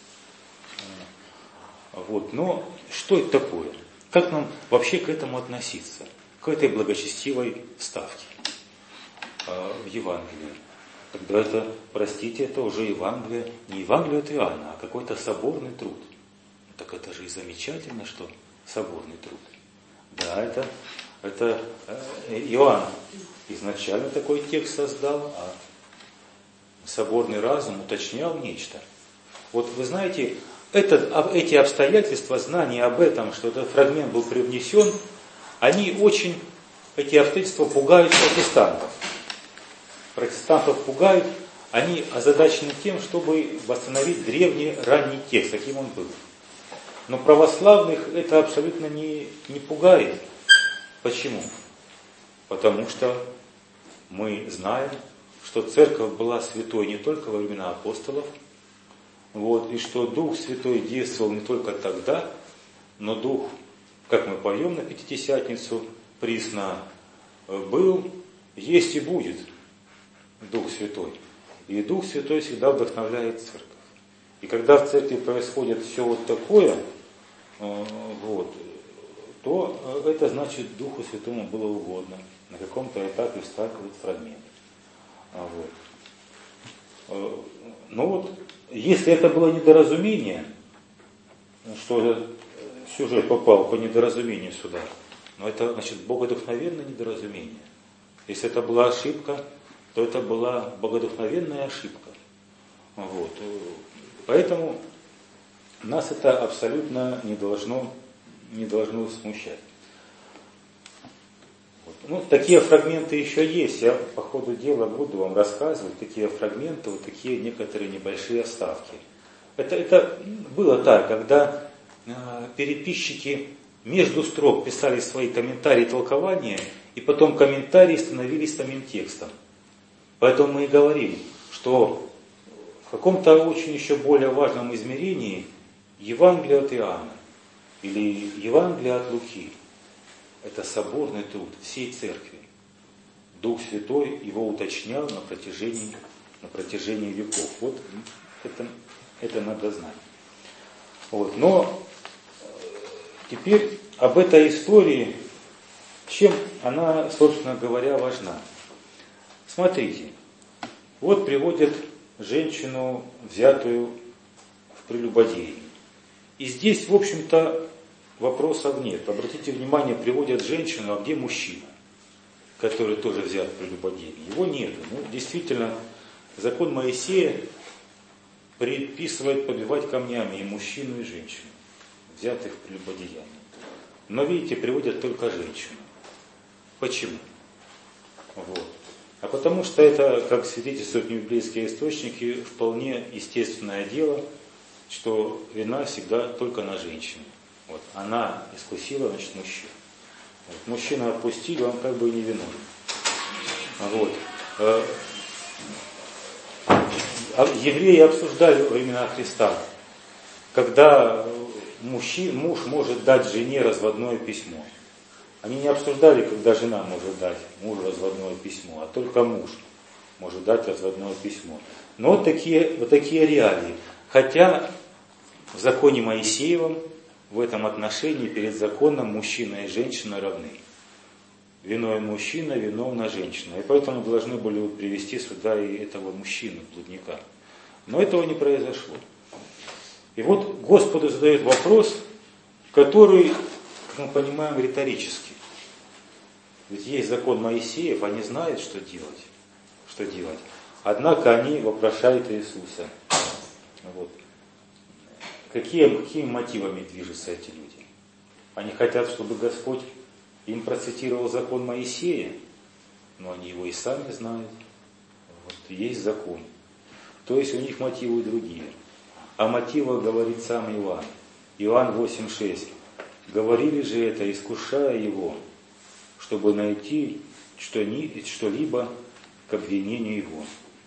Вот. Но что это такое? Как нам вообще к этому относиться? К этой благочестивой вставке э, в Евангелие? Когда это, простите, это уже Евангелие, не Евангелие от Иоанна, а какой-то соборный труд. Так это же и замечательно, что соборный труд. Да, это, это Иоанн изначально такой текст создал, а соборный разум уточнял нечто. Вот вы знаете, этот, эти обстоятельства, знания об этом, что этот фрагмент был привнесен, они очень, эти обстоятельства пугают протестантов. Протестантов пугают, они озадачены тем, чтобы восстановить древний ранний текст, каким он был. Но православных это абсолютно не, не пугает. Почему? Потому что мы знаем, что церковь была святой не только во времена апостолов, вот, и что Дух Святой действовал не только тогда, но Дух, как мы поем на Пятидесятницу, присно был, есть и будет Дух Святой. И Дух Святой всегда вдохновляет церковь. И когда в церкви происходит все вот такое, вот, то это значит Духу Святому было угодно на каком-то этапе вставить этот фрагмент. Вот. Но вот, если это было недоразумение, что сюжет попал по недоразумению сюда, но это значит богодухновенное недоразумение. Если это была ошибка, то это была богодухновенная ошибка. Вот. Поэтому нас это абсолютно не должно, не должно смущать. Вот. Ну, такие фрагменты еще есть. Я по ходу дела буду вам рассказывать такие фрагменты, вот такие некоторые небольшие вставки. Это, это было так, когда э, переписчики между строк писали свои комментарии и толкования, и потом комментарии становились самим текстом. Поэтому мы и говорим, что в каком-то очень еще более важном измерении Евангелие от Иоанна или Евангелие от Луки – это соборный труд всей церкви. Дух Святой его уточнял на протяжении, на протяжении веков. Вот это, это надо знать. Вот. Но теперь об этой истории, чем она, собственно говоря, важна. Смотрите, вот приводят женщину, взятую в прелюбодеянии. И здесь, в общем-то, вопросов нет. Обратите внимание, приводят женщину, а где мужчина, который тоже взят в прелюбодеянии? Его нет. Ну, действительно, закон Моисея предписывает побивать камнями и мужчину, и женщину, взятых в прелюбодеянии. Но видите, приводят только женщину. Почему? Вот. А потому что это, как свидетельствуют библейские источники, вполне естественное дело, что вина всегда только на женщине. Вот. Она искусила, значит, мужчину. Вот. Мужчину отпустили, он как бы и не виновен. Вот. Евреи обсуждали во времена Христа, когда мужчин, муж может дать жене разводное письмо. Они не обсуждали, когда жена может дать мужу разводное письмо, а только муж может дать разводное письмо. Но вот такие, вот такие реалии. Хотя в законе Моисеевом в этом отношении перед законом мужчина и женщина равны. Виновен мужчина, виновна женщина. И поэтому должны были привести сюда и этого мужчину, блудника. Но этого не произошло. И вот Господу задает вопрос, который, как мы понимаем, риторический. Ведь есть закон Моисеев, они знают, что делать. Что делать. Однако они вопрошают Иисуса. Вот. Какие, какими мотивами движутся эти люди? Они хотят, чтобы Господь им процитировал закон Моисея, но они его и сами знают. Вот. Есть закон. То есть у них мотивы другие. О мотивах говорит сам Иоанн. Иоанн восемь шесть. Говорили же это, искушая его, чтобы найти что-либо к обвинению его.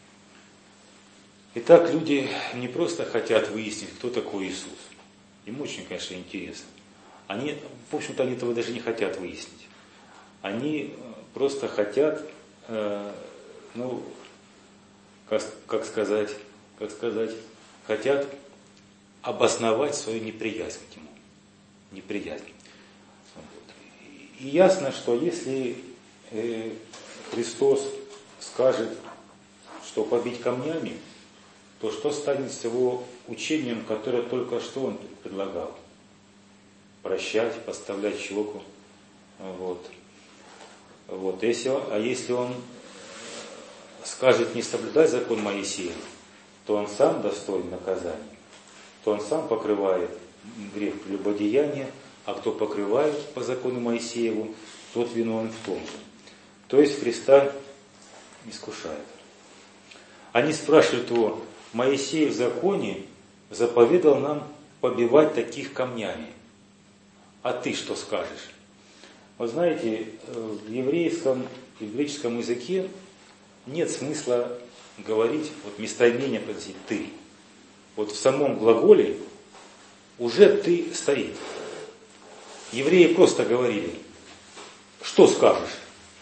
Итак, люди не просто хотят выяснить, кто такой Иисус. Им очень, конечно, интересно. Они, в общем-то, они этого даже не хотят выяснить. Они просто хотят, э, ну, как, как сказать, как сказать, хотят обосновать свою неприязнь к нему. Неприязнь. И ясно, что если э, Христос скажет, что побить камнями, то что станет с его учением, которое только что он предлагал? Прощать, подставлять щеку. Вот. Вот. Если, а если он скажет не соблюдать закон Моисея, то он сам достоин наказания, то он сам покрывает грех прелюбодеяния, а кто покрывает по закону Моисееву, тот виновен в том же. То есть Христа искушает. Они спрашивают его: Моисей в законе заповедал нам побивать таких камнями. А ты что скажешь? Вы знаете, в еврейском и в греческом языке нет смысла говорить, вот местоимение произносить «ты». Вот в самом глаголе уже «ты» стоит. Евреи просто говорили: что скажешь?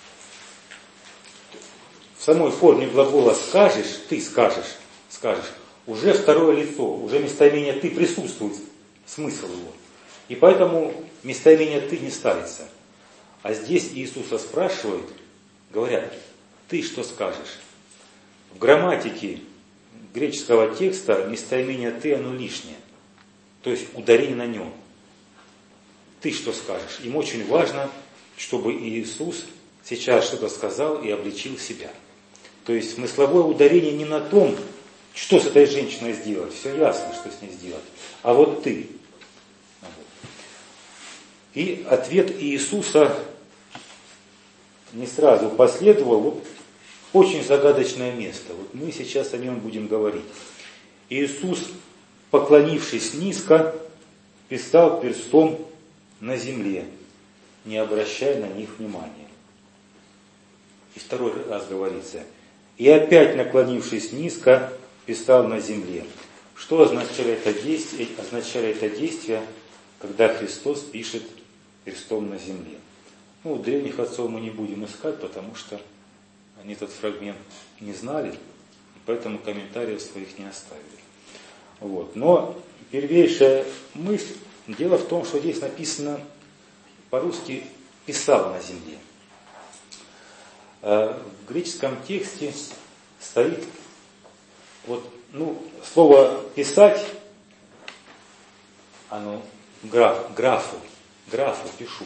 В самой форме глагола «скажешь», «ты скажешь», скажешь, уже второе лицо, уже местоимение «ты» присутствует, смысл его. И поэтому местоимение «ты» не ставится. А здесь Иисуса спрашивают, говорят: ты что скажешь? В грамматике греческого текста местоимение «ты» оно лишнее. То есть ударение на нем. Ты что скажешь? Им очень важно, чтобы Иисус сейчас что-то сказал и обличил себя. То есть смысловое ударение не на том, что с этой женщиной сделать. Все ясно, что с ней сделать. А вот ты. И ответ Иисуса не сразу последовал. Вот очень загадочное место. Вот мы сейчас о нем будем говорить. Иисус, поклонившись низко, писал перстом на земле, не обращая на них внимания. И второй раз говорится: и опять, наклонившись низко, писал на земле. Что означало это действие, означало это действие, когда Христос пишет перстом на земле? Ну, древних отцов мы не будем искать, потому что они этот фрагмент не знали, и поэтому комментариев своих не оставили. Вот. Но первейшая мысль, дело в том, что здесь написано по-русски «писал на земле». В греческом тексте стоит вот, ну, слово «писать», оно граф, графу, графу пишу.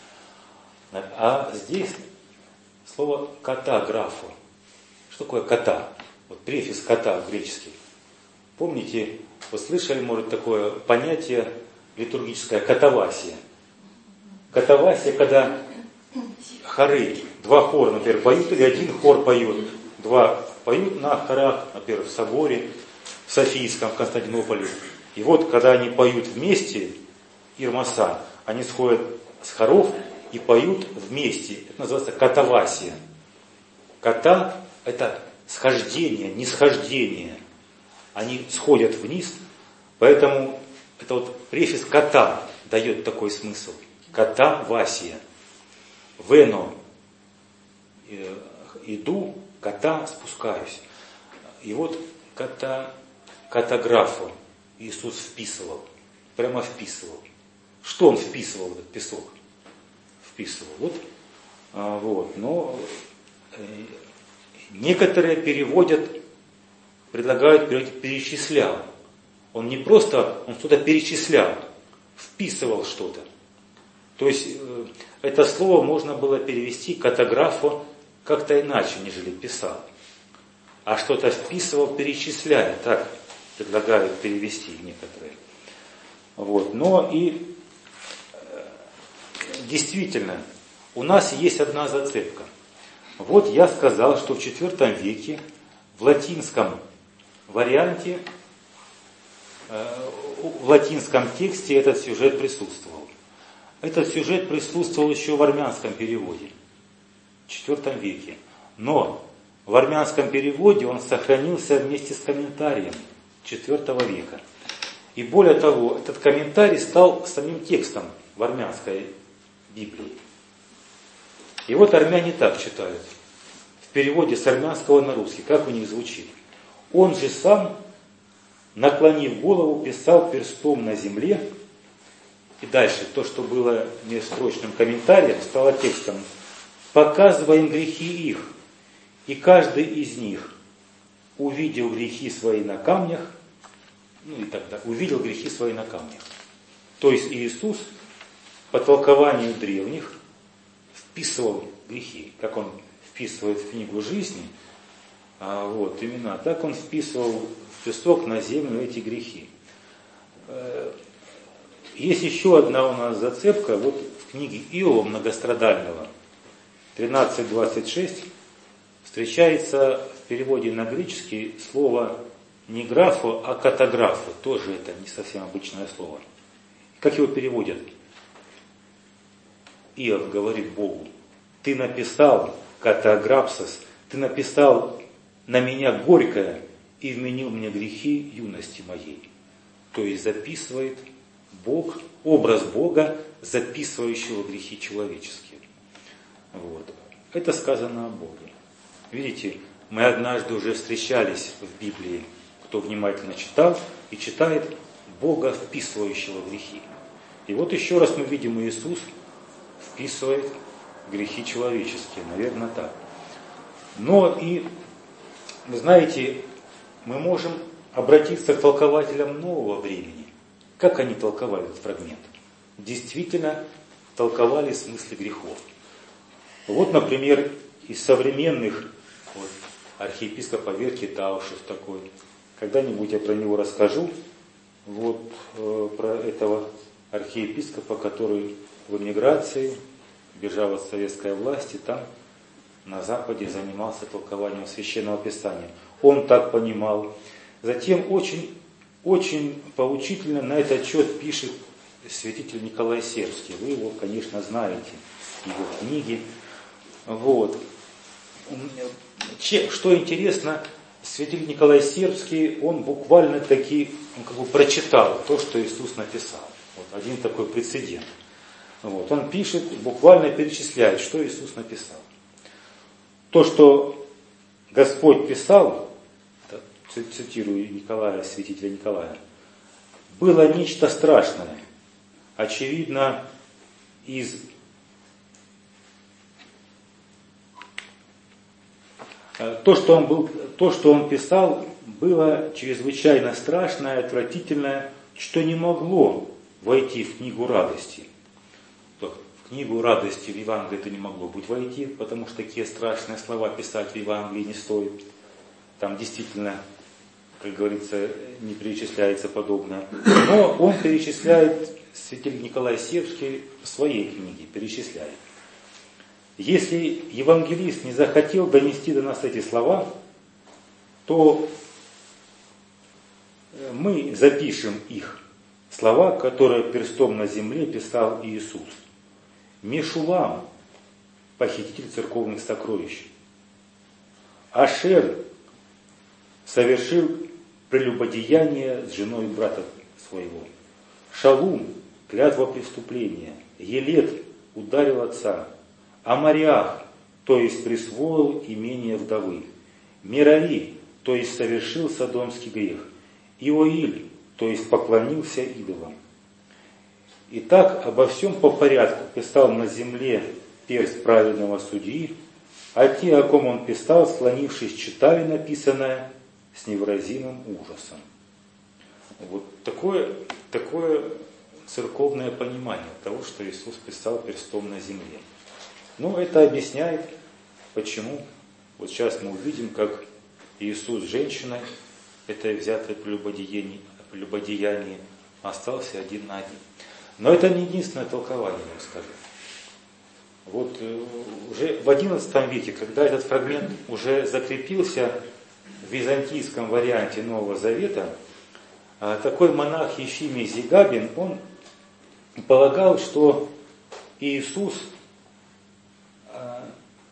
А здесь слово катаграфу. Что такое ката? Вот префикс ката греческий. Помните, вы слышали, может, такое понятие литургическое катавасия. Катавасия, когда хоры, два хора, например, поют, или один хор поет, два поют на хорах, например, в соборе, в Софийском, в Константинополе. И вот, когда они поют вместе, Ирмаса, они сходят с хоров и поют вместе. Это называется катавасия. Ката – это схождение, нисхождение. Они сходят вниз, поэтому это вот префикс ката дает такой смысл. Катавасия. Вено иду, ката спускаюсь. И вот ката, катаграфу Иисус вписывал. Прямо вписывал. Что он вписывал в этот песок? Вписывал. Вот. А, вот. Но э, некоторые переводят, предлагают переводить перечислял. Он не просто, он что-то перечислял, вписывал что-то. То есть э, это слово можно было перевести катаграфу как-то иначе, нежели писал. А что-то вписывал, перечисляя, так предлагают перевести некоторые. Вот. Но и э, действительно, у нас есть одна зацепка. Вот я сказал, что в четвертом веке в латинском варианте, э, в латинском тексте этот сюжет присутствовал. Этот сюжет присутствовал еще в армянском переводе, в четвертом веке. Но в армянском переводе он сохранился вместе с комментарием четвертого века. И более того, этот комментарий стал самим текстом в армянской Библии. И вот армяне так читают, в переводе с армянского на русский, как у них звучит. Он же сам, наклонив голову, писал перстом на земле. И дальше, то, что было межстрочным комментарием, стало текстом. Показывая им грехи их, и каждый из них увидел грехи свои на камнях, ну и так далее, увидел грехи свои на камнях. То есть Иисус, по толкованию древних, вписывал грехи, как он вписывает в книгу жизни, а вот именно так он вписывал в песок на землю эти грехи. Есть еще одна у нас зацепка, вот в книге Иова многострадального, тринадцать двадцать шесть, встречается в переводе на греческий слово не графу, а катаграфу. Тоже это не совсем обычное слово. Как его переводят? Иов говорит Богу: ты написал, катаграфсос, ты написал на меня горькое и вменил мне грехи юности моей. То есть записывает Бог, образ Бога, записывающего грехи человеческие. Вот. Это сказано о Боге. Видите, мы однажды уже встречались в Библии, кто внимательно читал и читает Бога, вписывающего грехи. И вот еще раз мы видим, Иисус вписывает грехи человеческие, наверное, так. Но и, вы знаете, мы можем обратиться к толкователям нового времени. Как они толковали этот фрагмент? Действительно толковали смысле грехов. Вот, например, из современных, вот, архиепископ Аверкий Таушев такой, когда-нибудь я про него расскажу, вот э, про этого архиепископа, который в эмиграции, бежал от советской власти, там на Западе занимался толкованием Священного Писания. Он так понимал. Затем очень, очень поучительно на этот счет пишет святитель Николай Сербский. Вы его, конечно, знаете, его книги. Вот. Что интересно, святитель Николай Сербский, он буквально таки, он как бы прочитал то, что Иисус написал. Вот один такой прецедент. Вот. Он пишет, буквально перечисляет, что Иисус написал. То, что Господь писал, цитирую Николая, святителя Николая, было нечто страшное. Очевидно, из то, что он был, то, что он писал, было чрезвычайно страшное, отвратительное, что не могло войти в книгу радости. книгу радости в Евангелии это не могло быть войти, потому что такие страшные слова писать в Евангелии не стоит. Там действительно, как говорится, не перечисляется подобное. Но он перечисляет, святитель Николай Севский в своей книге перечисляет. Если евангелист не захотел донести до нас эти слова, то мы запишем их, слова, которые перстом на земле писал Иисус. Мешулам, похититель церковных сокровищ. Ашер совершил прелюбодеяние с женой брата своего. Шалум, клятва преступления. Елет ударил отца. Амариах, то есть присвоил имение вдовы. Мерари, то есть совершил содомский грех. Иоиль, то есть поклонился идолам. Итак, обо всем по порядку писал на земле перст праведного судьи, а те, о ком он писал, склонившись, читали написанное с невыразимым ужасом. Вот такое, такое церковное понимание того, что Иисус писал перстом на земле. Ну, это объясняет, почему. Вот сейчас мы увидим, как Иисус с женщиной, это взятое прелюбодеяние, прелюбодеяние, остался один на один. Но это не единственное толкование, я скажу. Вот э, уже в одиннадцатом веке, когда этот фрагмент уже закрепился в византийском варианте Нового Завета, э, такой монах Ефимий Зигабин, он полагал, что Иисус э,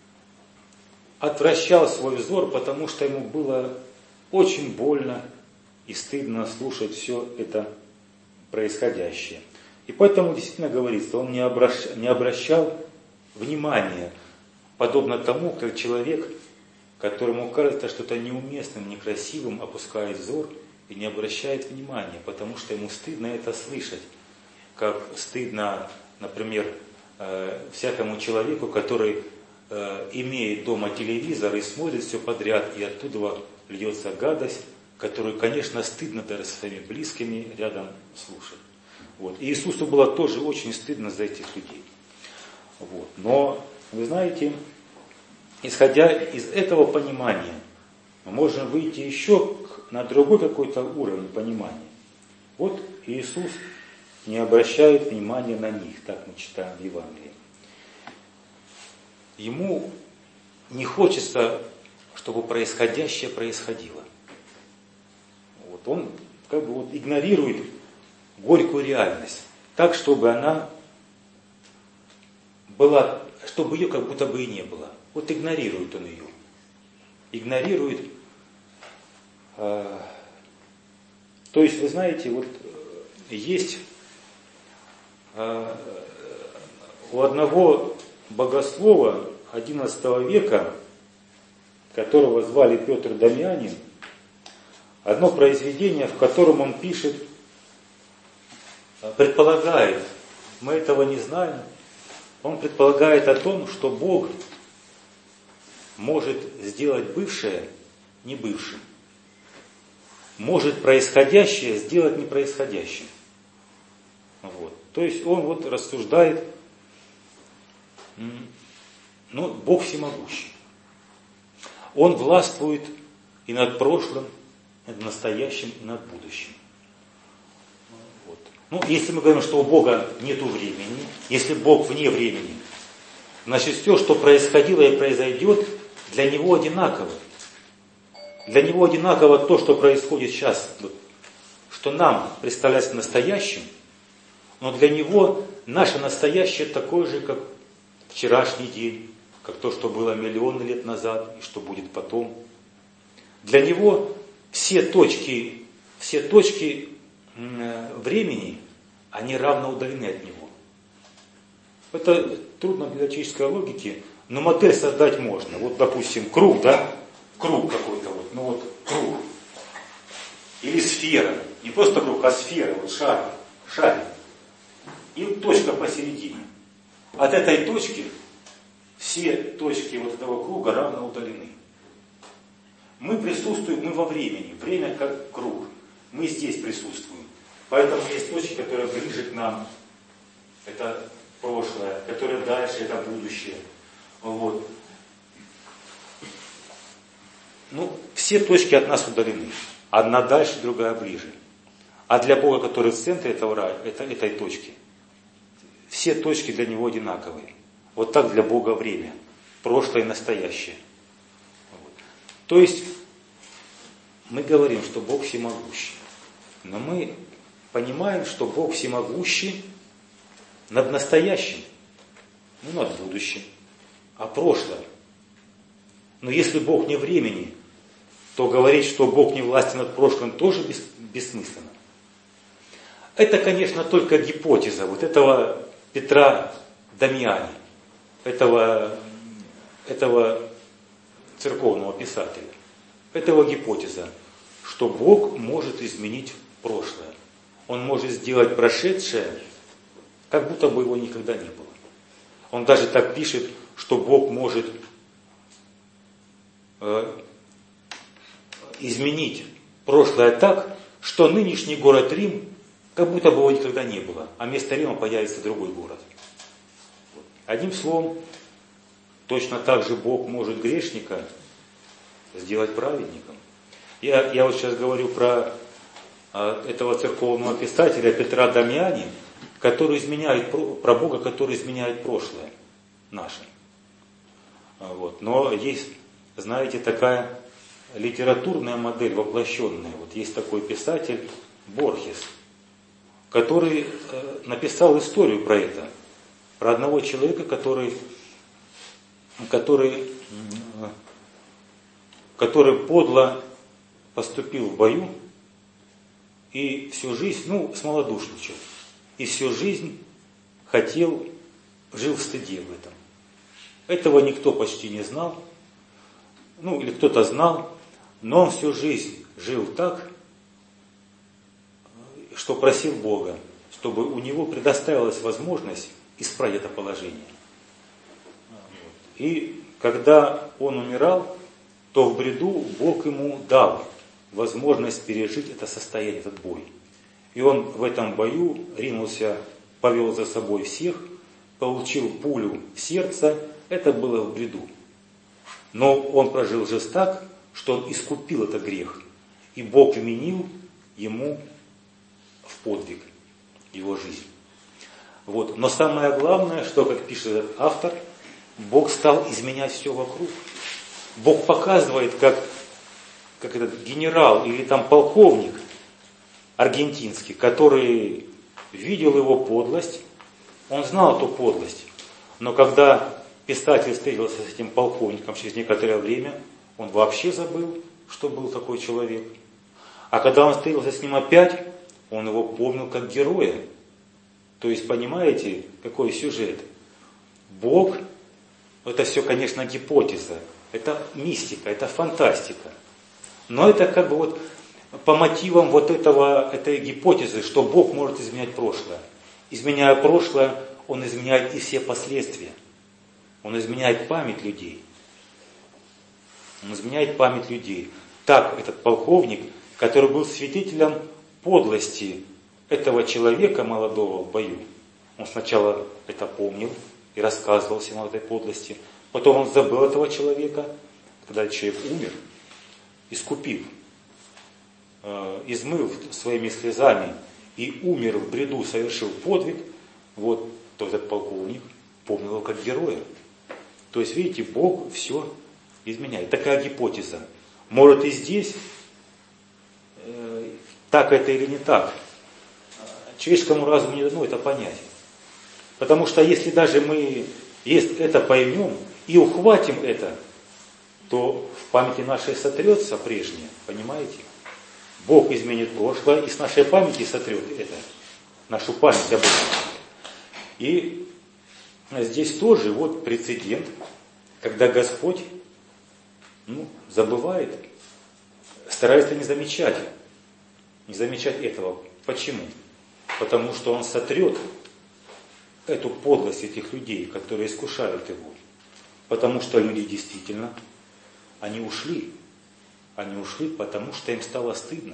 отвращал свой взор, потому что ему было очень больно и стыдно слушать все это происходящее. И поэтому действительно говорится, он не обращал, не обращал внимания, подобно тому, как человек, которому кажется что-то неуместным, некрасивым, опускает взор и не обращает внимания, потому что ему стыдно это слышать. Как стыдно, например, всякому человеку, который имеет дома телевизор и смотрит все подряд, и оттуда льется гадость, которую, конечно, стыдно даже со своими близкими рядом слушать. Вот. И Иисусу было тоже очень стыдно за этих людей. Вот. Но, вы знаете, исходя из этого понимания, мы можем выйти еще на другой какой-то уровень понимания. Вот Иисус не обращает внимания на них, так мы читаем в Евангелии. Ему не хочется, чтобы происходящее происходило. Вот он как бы вот игнорирует горькую реальность, так, чтобы она была, чтобы ее как будто бы и не было. Вот игнорирует он ее. Игнорирует. Э, то есть, вы знаете, вот есть э, у одного богослова одиннадцатого века, которого звали Петр Дамианин, одно произведение, в котором он пишет, предполагает, мы этого не знаем, он предполагает о том, что Бог может сделать бывшее не бывшим, может происходящее сделать непроисходящим. Вот. То есть он вот рассуждает, ну, Бог всемогущий. Он властвует и над прошлым, и над настоящим, и над будущим. Вот. Ну, если мы говорим, что у Бога нету времени, если Бог вне времени, значит, все, что происходило и произойдет, для Него одинаково. Для Него одинаково то, что происходит сейчас, что нам представляется настоящим, но для Него наше настоящее такое же, как вчерашний день, как то, что было миллионы лет назад и что будет потом. Для Него все точки, все точки времени, они равно удалены от Него. Это трудно для человеческой логики, но модель создать можно. Вот, допустим, круг, да? Круг какой-то вот, ну вот круг. Или сфера. Не просто круг, а сфера, вот шар, шарик. И точка посередине. От этой точки все точки вот этого круга равно удалены. Мы присутствуем, мы во времени. Время как круг. Мы здесь присутствуем. Поэтому есть точки, которые ближе к нам. Это прошлое, которое дальше это будущее. Вот. Ну, все точки от нас удалены. Одна дальше, другая ближе. А для Бога, который в центре этого рая, это, этой точки, все точки для Него одинаковые. Вот так для Бога время. Прошлое и настоящее. Вот. То есть, мы говорим, что Бог всемогущий. Но мы понимаем, что Бог всемогущий над настоящим, ну, над будущим, а прошлое. Но если Бог не времени, то говорить, что Бог не властен над прошлым, тоже бес, бессмысленно. Это, конечно, только гипотеза вот этого Петра Дамиани, этого, этого церковного писателя. Это его гипотеза, что Бог может изменить прошлое. Он может сделать прошедшее, как будто бы его никогда не было. Он даже так пишет, что Бог может э, изменить прошлое так, что нынешний город Рим, как будто бы его никогда не было, а вместо Рима появится другой город. Одним словом, точно так же Бог может грешника сделать праведником. Я, я вот сейчас говорю про а, этого церковного писателя Петра Дамиани, который изменяет, про Бога, который изменяет прошлое наше. Вот. Но есть, знаете, такая литературная модель воплощенная. Вот есть такой писатель Борхес, который э, написал историю про это, про одного человека, который, который, э, который подло поступил в бою и всю жизнь, ну, смолодушничал, и всю жизнь хотел, жил в стыде в этом. Этого никто почти не знал, ну, или кто-то знал, но он всю жизнь жил так, что просил Бога, чтобы у него предоставилась возможность исправить это положение. И когда он умирал, то в бреду Бог ему дал возможность пережить это состояние, этот бой. И он в этом бою ринулся, повел за собой всех, получил пулю в сердце, это было в бреду. Но он прожил жизнь так, что он искупил этот грех. И Бог вменил ему в подвиг его жизнь. Вот. Но самое главное, что, как пишет этот автор, Бог стал изменять все вокруг. Бог показывает, как, как этот генерал или там полковник аргентинский, который видел его подлость, он знал эту подлость. Но когда писатель встретился с этим полковником через некоторое время, он вообще забыл, что был такой человек. А когда он встретился с ним опять, он его помнил как героя. То есть, понимаете, какой сюжет? Бог, это все, конечно, гипотеза, это мистика, это фантастика. Но это как бы вот по мотивам вот этого, этой гипотезы, что Бог может изменять прошлое. Изменяя прошлое, Он изменяет и все последствия. Он изменяет память людей. Он изменяет память людей. Так этот полковник, который был свидетелем подлости этого человека молодого в бою, он сначала это помнил и рассказывал всем о этой подлости. Потом он забыл этого человека, когда человек умер, искупив, э, измыл своими слезами и умер в бреду, совершил подвиг, вот то этот полковник помнил его как героя. То есть, видите, Бог все изменяет. Такая гипотеза. Может и здесь, э, так это или не так. Человеческому разуму не дано это понять. Потому что если даже мы если это поймем и ухватим это, то в памяти нашей сотрется прежнее, понимаете? Бог изменит прошлое и с нашей памяти сотрет это, нашу память об этом. И здесь тоже вот прецедент, когда Господь ну, забывает, старается не замечать, не замечать этого. Почему? Потому что Он сотрет эту подлость этих людей, которые искушают Его. Потому что люди действительно, они ушли. Они ушли, потому что им стало стыдно.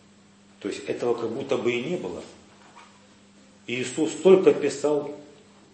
То есть этого как будто бы и не было. И Иисус только писал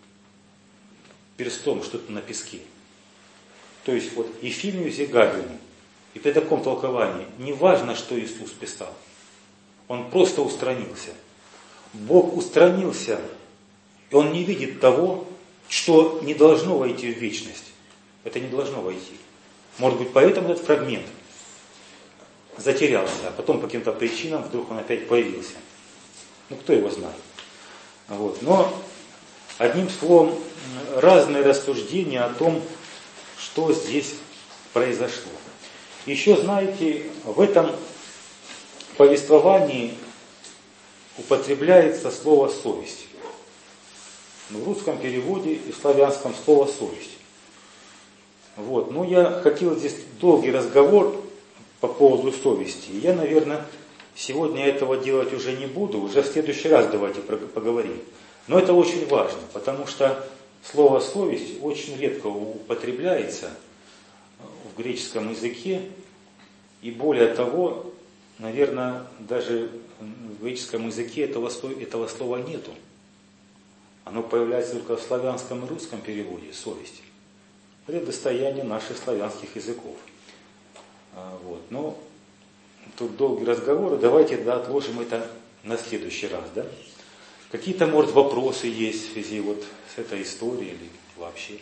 перстом что-то на песке. То есть вот Ефимию Зигабину, и при таком толковании не важно, что Иисус писал. Он просто устранился. Бог устранился, и Он не видит того, что не должно войти в вечность. Это не должно войти. Может быть, поэтому этот фрагмент затерялся, а потом по каким-то причинам вдруг он опять появился. Ну, кто его знает. Вот. Но, одним словом, разные рассуждения о том, что здесь произошло. Еще, знаете, в этом повествовании употребляется слово «совесть». В русском переводе и в славянском слово «совесть». Вот. Но я хотел здесь долгий разговор по поводу совести. Я, наверное, сегодня этого делать уже не буду, уже в следующий раз давайте поговорим. Но это очень важно, потому что слово «совесть» очень редко употребляется в греческом языке, и более того, наверное, даже в греческом языке этого, этого слова нету. Оно появляется только в славянском и русском переводе «совесть». Это достояние наших славянских языков. Вот. Но тут долгие разговоры, давайте да, отложим это на следующий раз. Да? Какие-то, может, вопросы есть в связи вот с этой историей или вообще?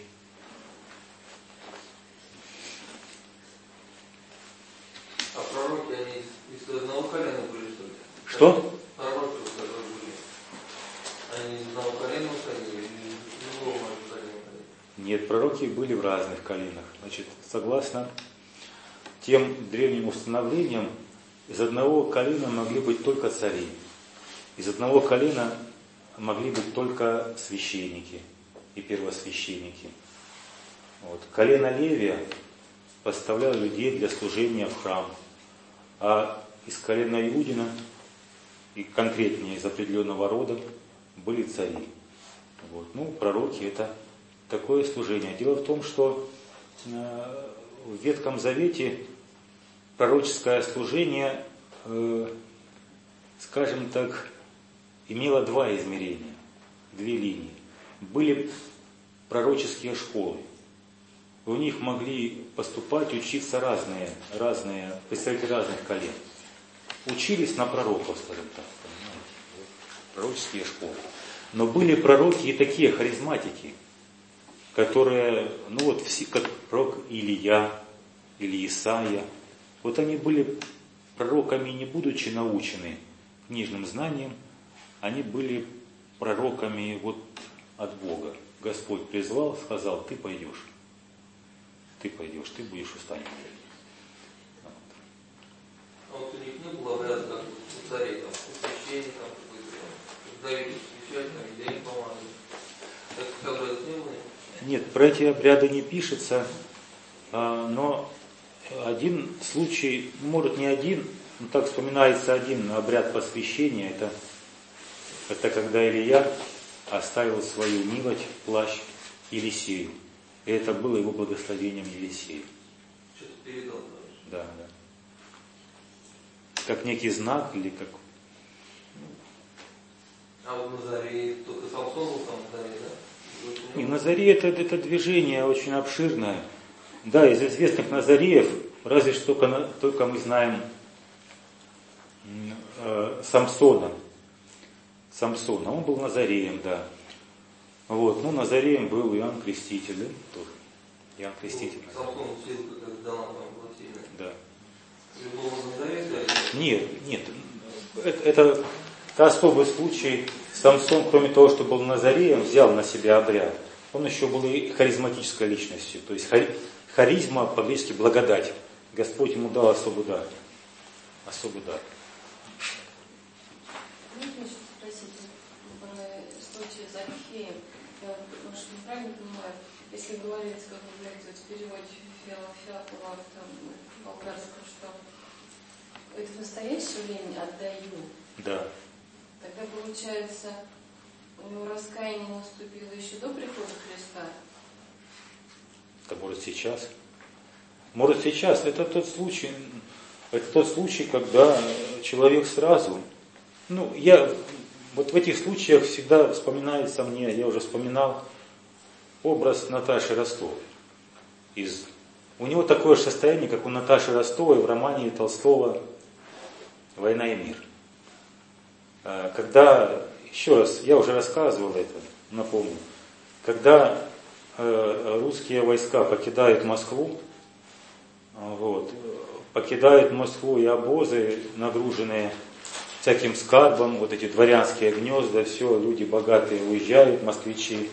А пророки, они из одного колена были, что ли? Что? Пророки, которые были, они из одного колена уходили или из другого колена? Нет, пророки были в разных коленах. Значит, согласно тем древним установлениям, из одного колена могли быть только цари. Из одного колена могли быть только священники и первосвященники. Вот. Колено Левия поставляло людей для служения в храм. А из колена Иудина, и конкретнее из определенного рода, были цари. Вот. Ну, пророки — это такое служение. Дело в том, что э, в Ветхом Завете пророческое служение, э, скажем так, имело два измерения, две линии. Были пророческие школы. В них могли поступать, учиться разные, разные представители разных колен. Учились на пророков, скажем так, понимаете? Пророческие школы. Но были пророки и такие харизматики, которые, ну вот, как пророк Илия или Исаия, вот они были пророками, не будучи научены книжным знаниям, они были пророками вот от Бога. Господь призвал, сказал: ты пойдешь, ты пойдешь, ты будешь устанем. Вот. А вот у них не было обряда, как у царей, там, у священников, у Давида священников, где они помазали. Таких обрядов не было? Нет, про эти обряды не пишется, но один случай, может не один, но так вспоминается один обряд посвящения, это, это когда Илия оставил свою милость, плащ Елисею. И это было его благословением Елисею. Что-то передал, да, да. Как некий знак или как... А вот на заре только Самсон был там на заре, да? И на заре это, это движение очень обширное. Да, из известных назареев, разве что только, только мы знаем э, Самсона. Самсона, он был назареем, да. Вот, ну назареем был Иоанн Креститель, да, тоже. Иоанн Креститель. Самсон сил, как дала там была сильная. Да. Или был назарей, да? Нет, нет. Это, это, это особый случай. Самсон, кроме того, что был назареем, взял на себя обряд. Он еще был и харизматической личностью. То есть харизма, по-гречески благодать. Господь ему дал особый дар. Особый дар. Можно еще спросить про случай с Захеем? Я, может, неправильно понимаю, если говорится, как вы говорите, вот в переводе Феофилакова, там, болгарского, что это в настоящее время отдаю. Да. Тогда получается, у него раскаяние наступило еще до прихода Христа. Это может сейчас. Может сейчас. Это тот случай, это тот случай, когда человек сразу. Ну, я вот в этих случаях всегда вспоминается мне, я уже вспоминал, образ Наташи Ростовой. Из... У него такое же состояние, как у Наташи Ростовой в романе Толстого «Война и мир». Когда, еще раз, я уже рассказывал это, напомню, когда русские войска покидают Москву, вот, покидают Москву и обозы, нагруженные всяким скарбом, вот эти дворянские гнезда, все, люди богатые уезжают, москвичи,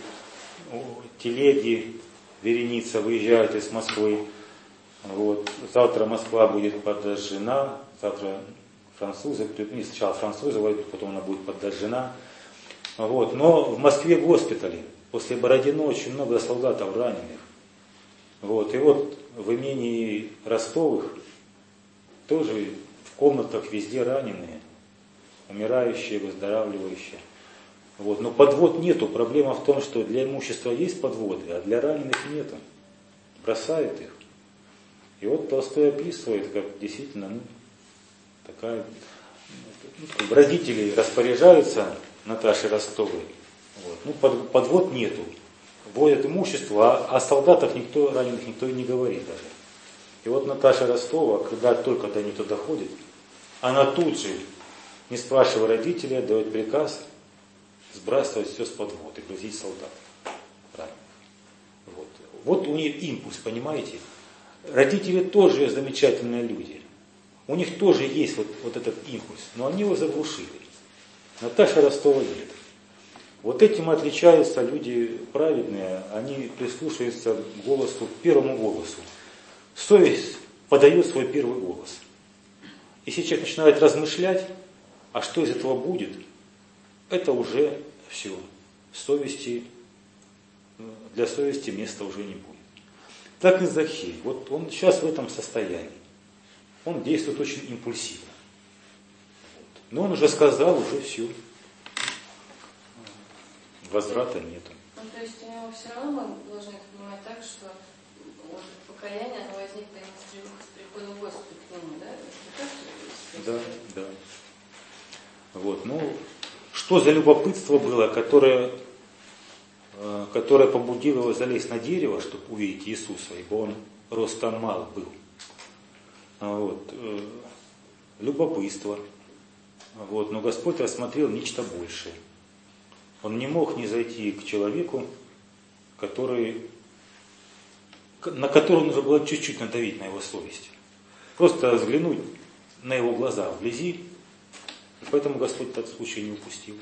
телеги, вереница выезжают из Москвы. Вот. Завтра Москва будет подожжена, завтра французы, не, сначала французы войдут, потом она будет подожжена. Вот. Но в Москве госпитали, после Бородино очень много солдатов раненых. Вот. И вот в имении Ростовых тоже в комнатах везде раненые, умирающие, выздоравливающие. Вот. Но подвод нету. Проблема в том, что для имущества есть подводы, а для раненых нету. Бросают их. И вот Толстой описывает, как действительно, ну, такая, ну, как бы родители распоряжаются Наташей Ростовой. Вот. Ну, под, подвод нету. Вводят имущество, а о солдатах никто, раненых никто и не говорит даже. И вот Наташа Ростова, когда только до нее доходит, она тут же, не спрашивая родителей, дает приказ сбрасывать все с подвод и грузить солдат раненых. Вот. Вот у нее импульс, понимаете? Родители тоже замечательные люди. У них тоже есть вот, вот этот импульс, но они его заглушили. Наташа Ростова нет. Вот этим отличаются люди праведные, они прислушиваются к голосу, к первому голосу. Совесть подает свой первый голос. Если человек начинает размышлять, а что из этого будет, это уже все. Совести, для совести места уже не будет. Так и Захей. Вот он сейчас в этом состоянии. Он действует очень импульсивно. Но он уже сказал, уже все. Возврата нету. Ну, то есть у него все равно мы должны это понимать так, что вот, покаяние оно возникнет с приходом Господа к нему, да? Да, да. Вот, ну, что за любопытство было, которое, которое побудило его залезть на дерево, чтобы увидеть Иисуса, ибо он ростом мал был. Вот, любопытство. Вот, но Господь рассмотрел нечто большее. Он не мог не зайти к человеку, который, на которого нужно было чуть-чуть надавить на его совесть. Просто взглянуть на его глаза вблизи. И поэтому Господь этот случай не упустил.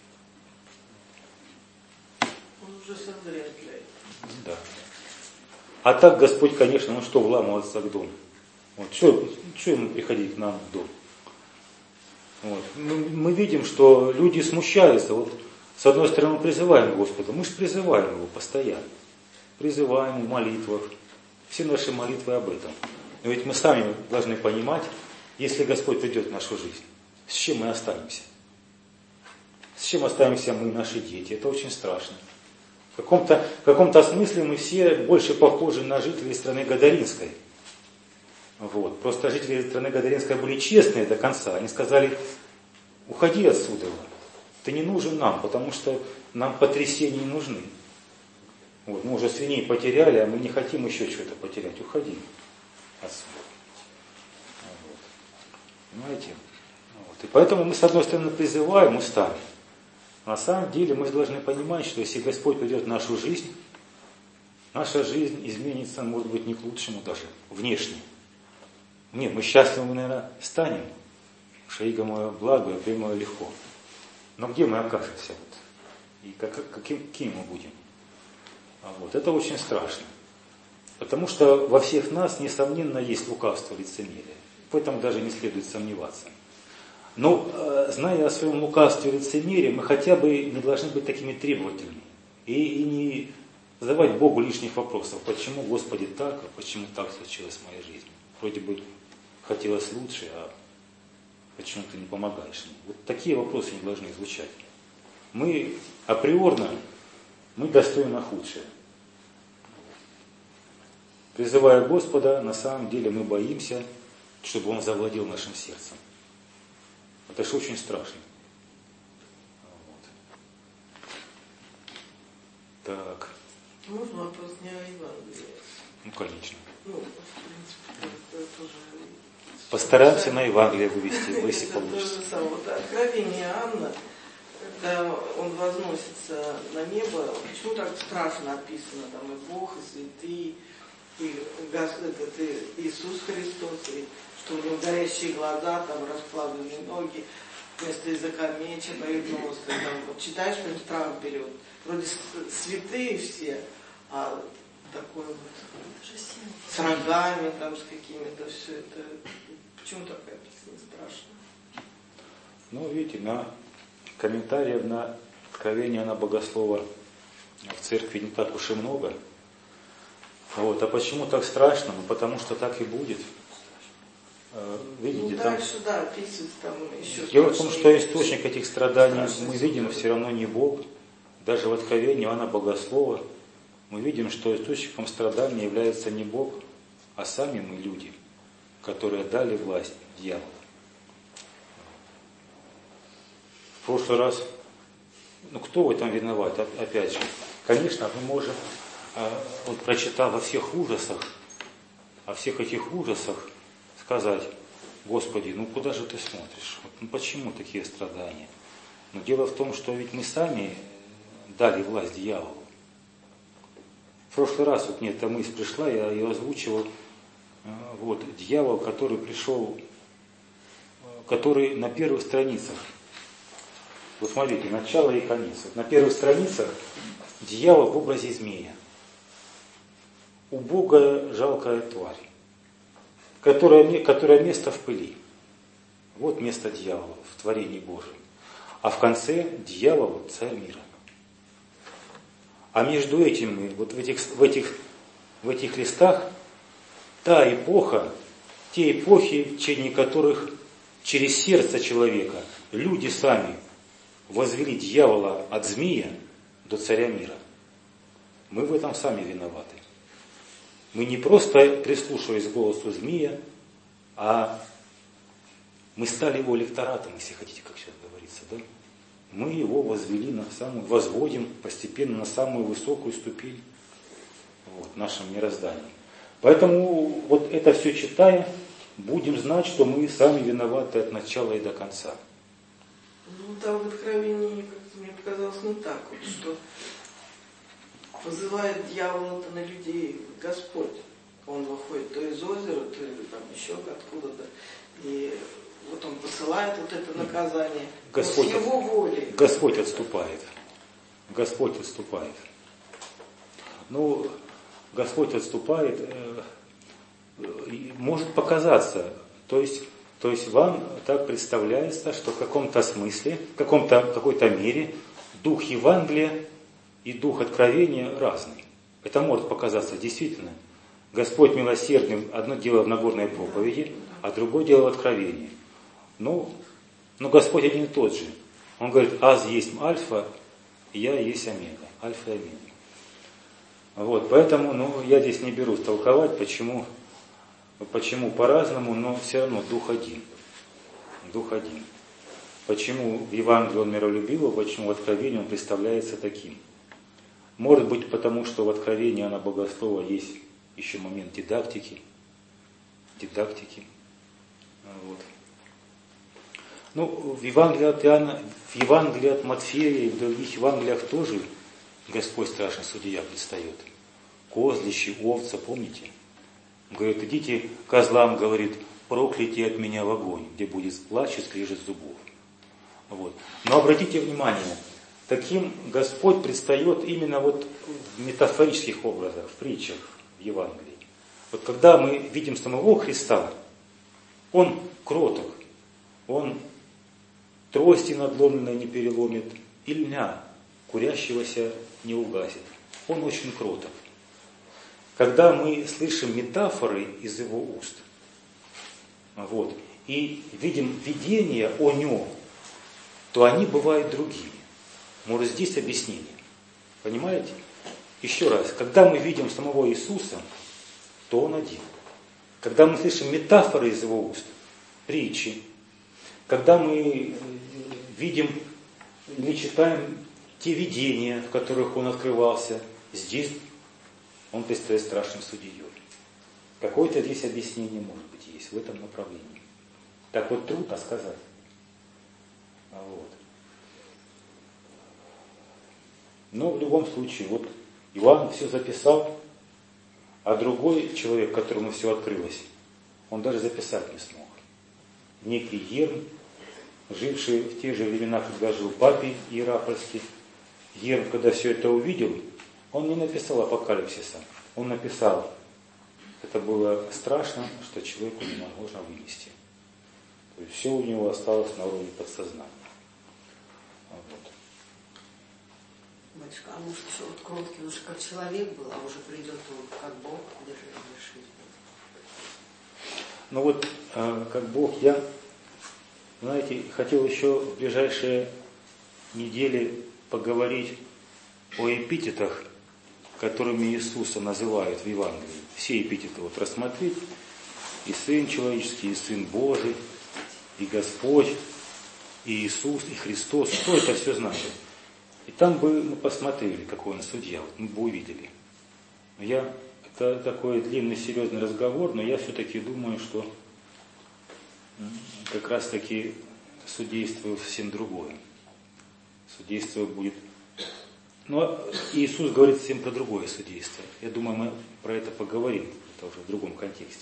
Он уже созрел для этого. Да. А так Господь, конечно, ну что, вламываться к дому? Вот, что, что ему приходить к нам в дом? Вот. Мы, мы видим, что люди смущаются. Вот, с одной стороны, мы призываем Господа, мы же призываем Его постоянно. Призываем в молитвах. Все наши молитвы об этом. Но ведь мы сами должны понимать, если Господь придет в нашу жизнь, с чем мы останемся? С чем останемся мы и наши дети? Это очень страшно. В каком-то, в каком-то смысле мы все больше похожи на жителей страны Гадаринской. Вот. Просто жители страны Гадаринской были честные до конца. Они сказали, уходи отсюда. Ты не нужен нам, потому что нам потрясения не нужны. Вот. Мы уже свиней потеряли, а мы не хотим еще что-то потерять. Уходи отсюда. Вот. Понимаете? Вот. И поэтому мы, с одной стороны, призываем устами. На самом деле мы должны понимать, что если Господь придет в нашу жизнь, наша жизнь изменится, может быть, не к лучшему даже, внешне. Нет, мы счастливы, наверное, станем. Шаига мое благо, и мое легко. Но где мы окажемся? Вот? И как, каким, каким мы будем? А вот. Это очень страшно. Потому что во всех нас, несомненно, есть лукавство, лицемерие. В этом даже не следует сомневаться. Но, зная о своем лукавстве и лицемерии, мы хотя бы не должны быть такими требовательными. И, и не задавать Богу лишних вопросов. Почему, Господи, так, а почему так случилось в моей жизни? Вроде бы хотелось лучше, а почему ты не помогаешь мне? Вот такие вопросы не должны звучать. Мы априорно, мы достойны худшее. Призывая Господа, на самом деле мы боимся, чтобы Он завладел нашим сердцем. Это же очень страшно. Вот. Так. Можно вопрос не о Евангелии? Ну, конечно. Ну, в принципе, это тоже... Постараемся на Евангелие вывести, если это получится. то же самое. Вот откровение Иоанна, когда он возносится на небо, почему так страшно описано? Там и Бог, и святые, и Господь, и Иисус Христос, и что у него горящие глаза, там расплавленные ноги, вместо языка меча, поедного носа. Там, вот читаешь, прям страх берет. Вроде святые все, а такой вот с рогами, там, с какими-то, все это. Почему так описано? Страшно. Ну, видите, на комментариев на откровение на богослова в церкви не так уж и много. Вот. А почему так страшно? Ну, потому что так и будет. Видите, ну, там... дальше, да, описывается там еще... Дело в том, что источник этих страданий мы видим все равно не Бог. Даже в откровении Иоанна Богослова мы видим, что источником страдания является не Бог, а сами мы, люди, которые дали власть дьяволу. В прошлый раз, ну кто в этом виноват, опять же, конечно, мы можем, вот прочитав о всех ужасах, о всех этих ужасах, сказать: Господи, ну куда же ты смотришь? Ну почему такие страдания? Но дело в том, что ведь мы сами дали власть дьяволу. В прошлый раз вот мне эта мысль пришла, я ее озвучивал. Вот, дьявол, который пришел, который на первых страницах, вот смотрите, начало и конец. Вот на первых страницах дьявол в образе змея. Убогая, жалкая тварь, которая, которая место в пыли. Вот место дьявола в творении Божьем. А в конце дьявол царь мира. А между этим мы, вот в этих, в этих, в этих листах, та эпоха, те эпохи, в течение которых через сердце человека люди сами возвели дьявола от змея до царя мира. Мы в этом сами виноваты. Мы не просто прислушивались к голосу змея, а мы стали его электоратом, если хотите, как сейчас говорится, да? Мы его возвели на самую, возводим постепенно на самую высокую ступень вот, в нашем мироздании. Поэтому вот это все читая, будем знать, что мы сами виноваты от начала и до конца. Ну, там в Откровении, как мне показалось, не так вот, что вызывает дьявола-то на людей Господь. Он выходит то из озера, то там еще откуда-то. И вот он посылает вот это наказание. Господь, с его волей. Господь отступает. Господь отступает. Ну, Господь отступает, э, может показаться. То есть, то есть вам так представляется, что в каком-то смысле, в каком-то, какой-то мере дух Евангелия и дух откровения разный. Это может показаться действительно. Господь милосердным, одно дело в Нагорной проповеди, а другое дело в откровении. Ну, но Господь один и тот же. Он говорит: аз есть альфа, и я есть омега. Альфа и омега. Вот, поэтому, ну, я здесь не берусь толковать, почему, почему по-разному, но все равно дух один. Дух один. Почему в Евангелии он миролюбив, а почему в откровении он представляется таким. Может быть, потому что в откровении Иоанна Богослова есть еще момент дидактики. Дидактики. Вот. Ну, в Евангелии от Иоанна, в Евангелии от Матфея и в других Евангелиях тоже Господь страшный судья предстает. Козлищи, овца, помните? Он говорит: идите козлам, говорит, проклятие от меня в огонь, где будет плач и скрежет зубов. Вот. Но обратите внимание, таким Господь предстает именно вот в метафорических образах, в притчах в Евангелии. Вот когда мы видим самого Христа, Он кроток, Он трости надломленной не переломит, и льня курящегося не угасит. Он очень кроток. Когда мы слышим метафоры из Его уст, вот, и видим видения о Нем, то они бывают другими. Может, здесь объяснение. Понимаете? Еще раз, когда мы видим самого Иисуса, то Он один. Когда мы слышим метафоры из Его уст, притчи, когда мы видим или читаем те видения, в которых Он открывался, здесь он предстоит страшным судьей. Какое-то здесь объяснение, может быть, есть в этом направлении. Так вот трудно сказать. Вот. Но в любом случае, вот Иоанн все записал, а другой человек, которому все открылось, он даже записать не смог. Некий Ерм, живший в те же времена, когда жил Папий Иеропольский, Ерм, когда все это увидел, он не написал апокалипсиса. Он написал, это было страшно, что человеку невозможно вынести. То есть все у него осталось на уровне подсознания. Вот. Батюшка, а может еще вот кроткий уже как человек был, а уже придет он как Бог, даже решить. Ну вот, э, как Бог, я, знаете, хотел еще в ближайшие недели поговорить о эпитетах, которыми Иисуса называют в Евангелии. Все эпитеты вот рассмотреть. И Сын Человеческий, и Сын Божий, и Господь, и Иисус, и Христос. Что это все значит? И там бы мы посмотрели, какой он судья, вот мы бы увидели. Я, это такой длинный, серьезный разговор, но я все-таки думаю, что как раз таки судейство совсем другое. Судейство будет... Но Иисус говорит совсем про другое судейство. Я думаю, мы про это поговорим, это уже в другом контексте.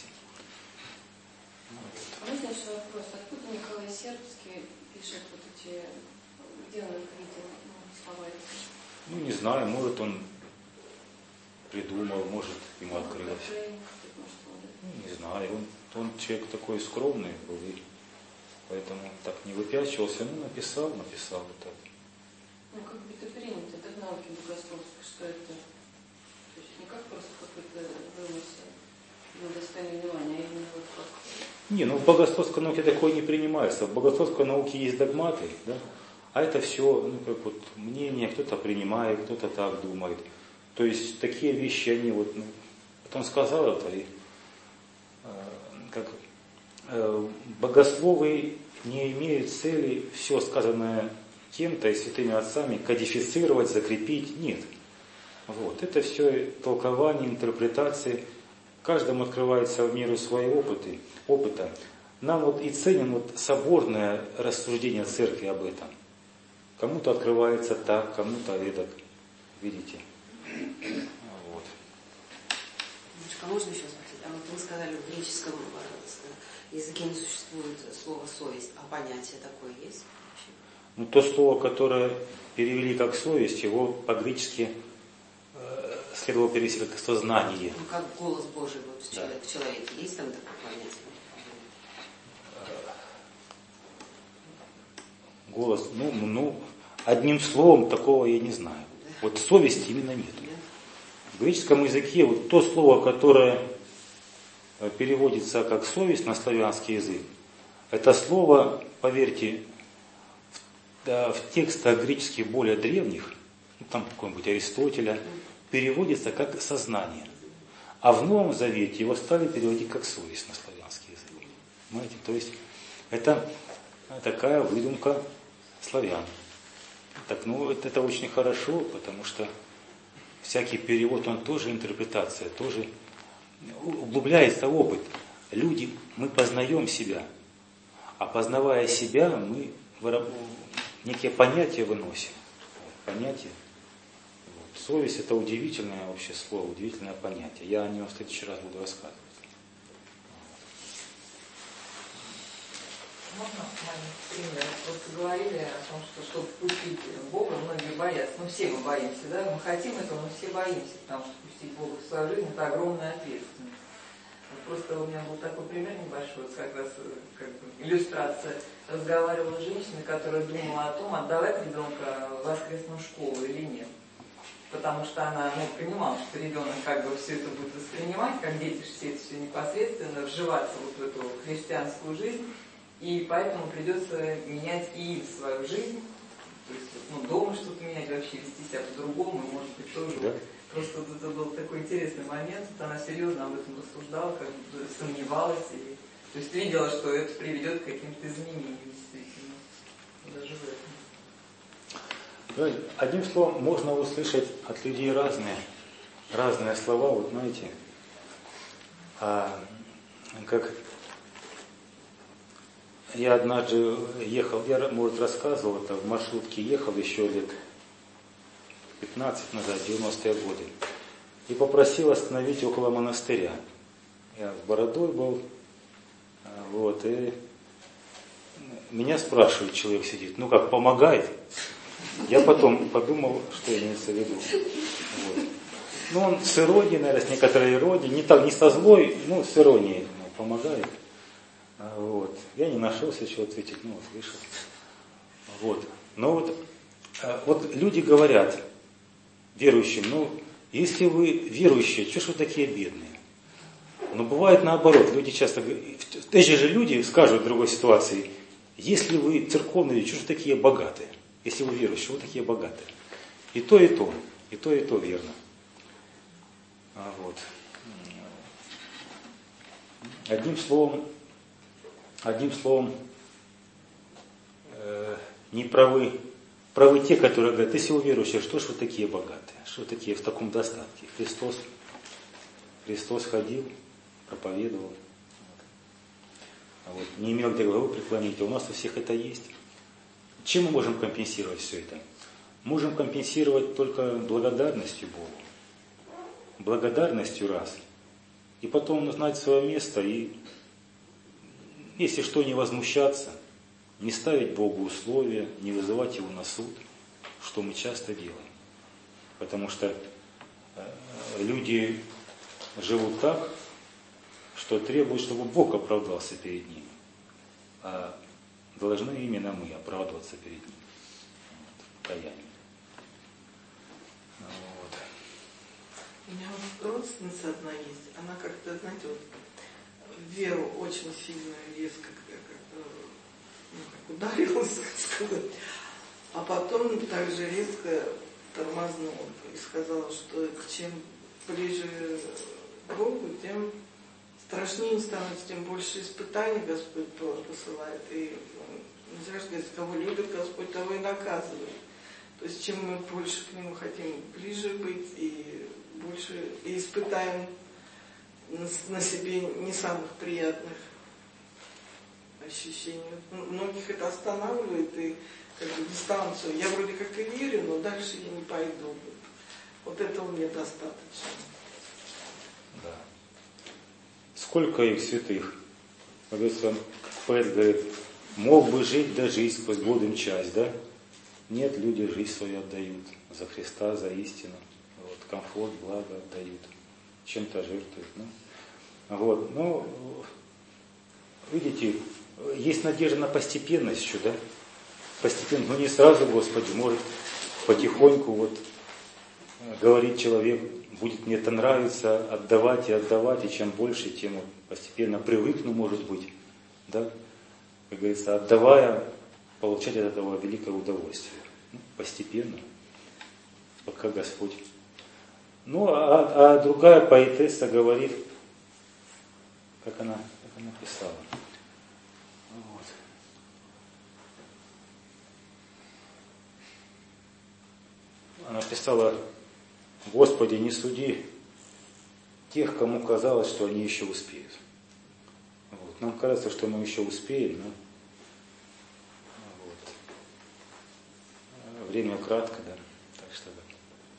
А можно еще вопрос? Откуда Николай Сербский пишет вот эти... Где он их видел? Слова эти? Ну, не знаю, может он придумал, может ему открылось. Ну, не знаю, он, он человек такой скромный был, и поэтому так не выпячивался, ну, написал, написал вот так. Ну, как бы это принято, это в науке богословской, что это, то есть не как просто какой-то вымысел, на достойное внимание, а именно вот как... Не, ну в богословской науке такое не принимается. В богословской науке есть догматы, да? А это все, ну, как вот мнение, кто-то принимает, кто-то так думает. То есть такие вещи, они вот, ну, вот он сказал это, и э, как э, богословы не имеют цели все сказанное кем-то и святыми отцами кодифицировать, закрепить. Нет. Вот. Это все толкование, интерпретации. Каждому открывается в меру своего опыта. опыта. Нам вот и ценен вот соборное рассуждение церкви об этом. Кому-то открывается так, кому-то эдак. Видите? Вот. Батюшка, можно еще спросить? А вот вы сказали, в греческом языке не существует слова совесть, а понятие такое есть? Ну, то слово, которое перевели как совесть, его по-гречески э, следовало перевести как сознание. Ну, как голос Божий вот в, да. человек, в человеке. Есть там такое понятие? Голос, ну, ну, одним словом такого я не знаю. Да. Вот совести именно нет. Да. В греческом языке вот то слово, которое переводится как совесть на славянский язык, это слово, поверьте, в, в текстах греческих более древних, ну, там какого-нибудь Аристотеля, переводится как сознание. А в Новом Завете его стали переводить как совесть на славянский язык. Понимаете? То есть это такая выдумка славян. Так, ну, это, это очень хорошо, потому что всякий перевод, он тоже интерпретация, тоже углубляется опыт. Люди, мы познаем себя, а познавая себя, мы некие понятия выносим. Понятия. Вот. Совесть — это удивительное вообще слово, удивительное понятие. Я о нем в следующий раз буду рассказывать. Можно пример? Вот говорили о том, что чтобы впустить Бога, многие боятся. Ну, все мы боимся, да? Мы хотим этого, но все боимся, потому что впустить Бога в свою жизнь — это огромная ответственность. Вот просто у меня был такой пример небольшой, как раз как бы, иллюстрация. Разговаривала с женщиной, которая думала о том, отдавать ребенка в воскресную школу или нет. Потому что она ну, понимала, что ребенок как бы все это будет воспринимать, как дети все это все непосредственно, вживаться вот в эту христианскую жизнь. И поэтому придется менять и им свою жизнь, то есть ну, дома что-то менять, вообще вести себя по-другому, и, может быть, тоже. Да. Просто вот это был такой интересный момент, вот она серьезно об этом рассуждала, как бы сомневалась, и, то есть видела, что это приведет к каким-то изменениям, действительно, даже в этом. Одним словом, можно услышать от людей разные разные слова, вот знаете, а, как я однажды ехал, я, может, рассказывал, это в маршрутке ехал еще лет пятнадцать назад, девяностые годы, и попросил остановить около монастыря. Я с бородой был, вот, и меня спрашивает, человек сидит, ну как, помогает? Я потом подумал, что имеется в виду. Вот. Ну, он с иронией, наверное, с некоторой иронией, не, так, не со злой, ну, с иронией ну, помогает. Вот. Я не нашелся, чего ответить, ну, слышал. Вот. Но вот, вот люди говорят верующим, ну, если вы верующие, что ж вы такие бедные? Но бывает наоборот, люди часто, эти же люди скажут в другой ситуации, если вы церковные, что ж вы такие богатые? Если вы верующие, вы такие богатые. И то, и то, и то, и то верно. А вот. Одним словом, одним словом, э, не правы, правы те, которые говорят, если вы верующие, что ж вы такие богатые, что вы такие в таком достатке? Христос, Христос ходил, проповедовал, вот, не имел где голову преклонить, а у нас у всех это есть. Чем мы можем компенсировать все это? Можем компенсировать только благодарностью Богу. Благодарностью раз. И потом знать свое место и, если что, не возмущаться, не ставить Богу условия, не вызывать Его на суд, что мы часто делаем. Потому что люди живут так, что требуют, чтобы Бог оправдался перед ними. А должны именно мы оправдываться перед ним. Вот, в покаянии. Вот. У меня вот родственница одна есть, она как-то, знаете, вот в веру очень сильно резко как-то, ну, как ударилась, так сказать, а потом также резко тормознула и сказала, что чем ближе к Богу, тем страшнее становится, тем больше испытаний Господь посылает. И нельзя же говорить, кого любит Господь, того и наказывает. То есть чем мы больше к Нему хотим ближе быть и больше и испытаем на, на себе не самых приятных ощущений. Многих это останавливает и как бы дистанцию. Я вроде как и верю, но дальше я не пойду. Вот этого мне достаточно. Да. Сколько их святых? Говорится, поэт говорит, мог бы жить да жизнь сквозь годы мчась, да? Нет, люди жизнь свою отдают за Христа, за истину. Вот, комфорт, благо отдают. Чем-то жертвуют. Ну. Вот, ну, видите, есть надежда на постепенность еще, да? Постепенно, но не сразу, Господи, может потихоньку вот говорит человек, будет мне это нравиться, отдавать и отдавать, и чем больше, тем вот постепенно привыкну, может быть, да? Как говорится, отдавая, получать от этого великое удовольствие. Ну, постепенно, пока Господь. Ну, а, а другая поэтесса говорит, как она, как она писала. Вот. Она писала, Господи, не суди тех, кому казалось, что они еще успеют. Вот. Нам кажется, что мы еще успеем, но вот. Время кратко, да. Так что да.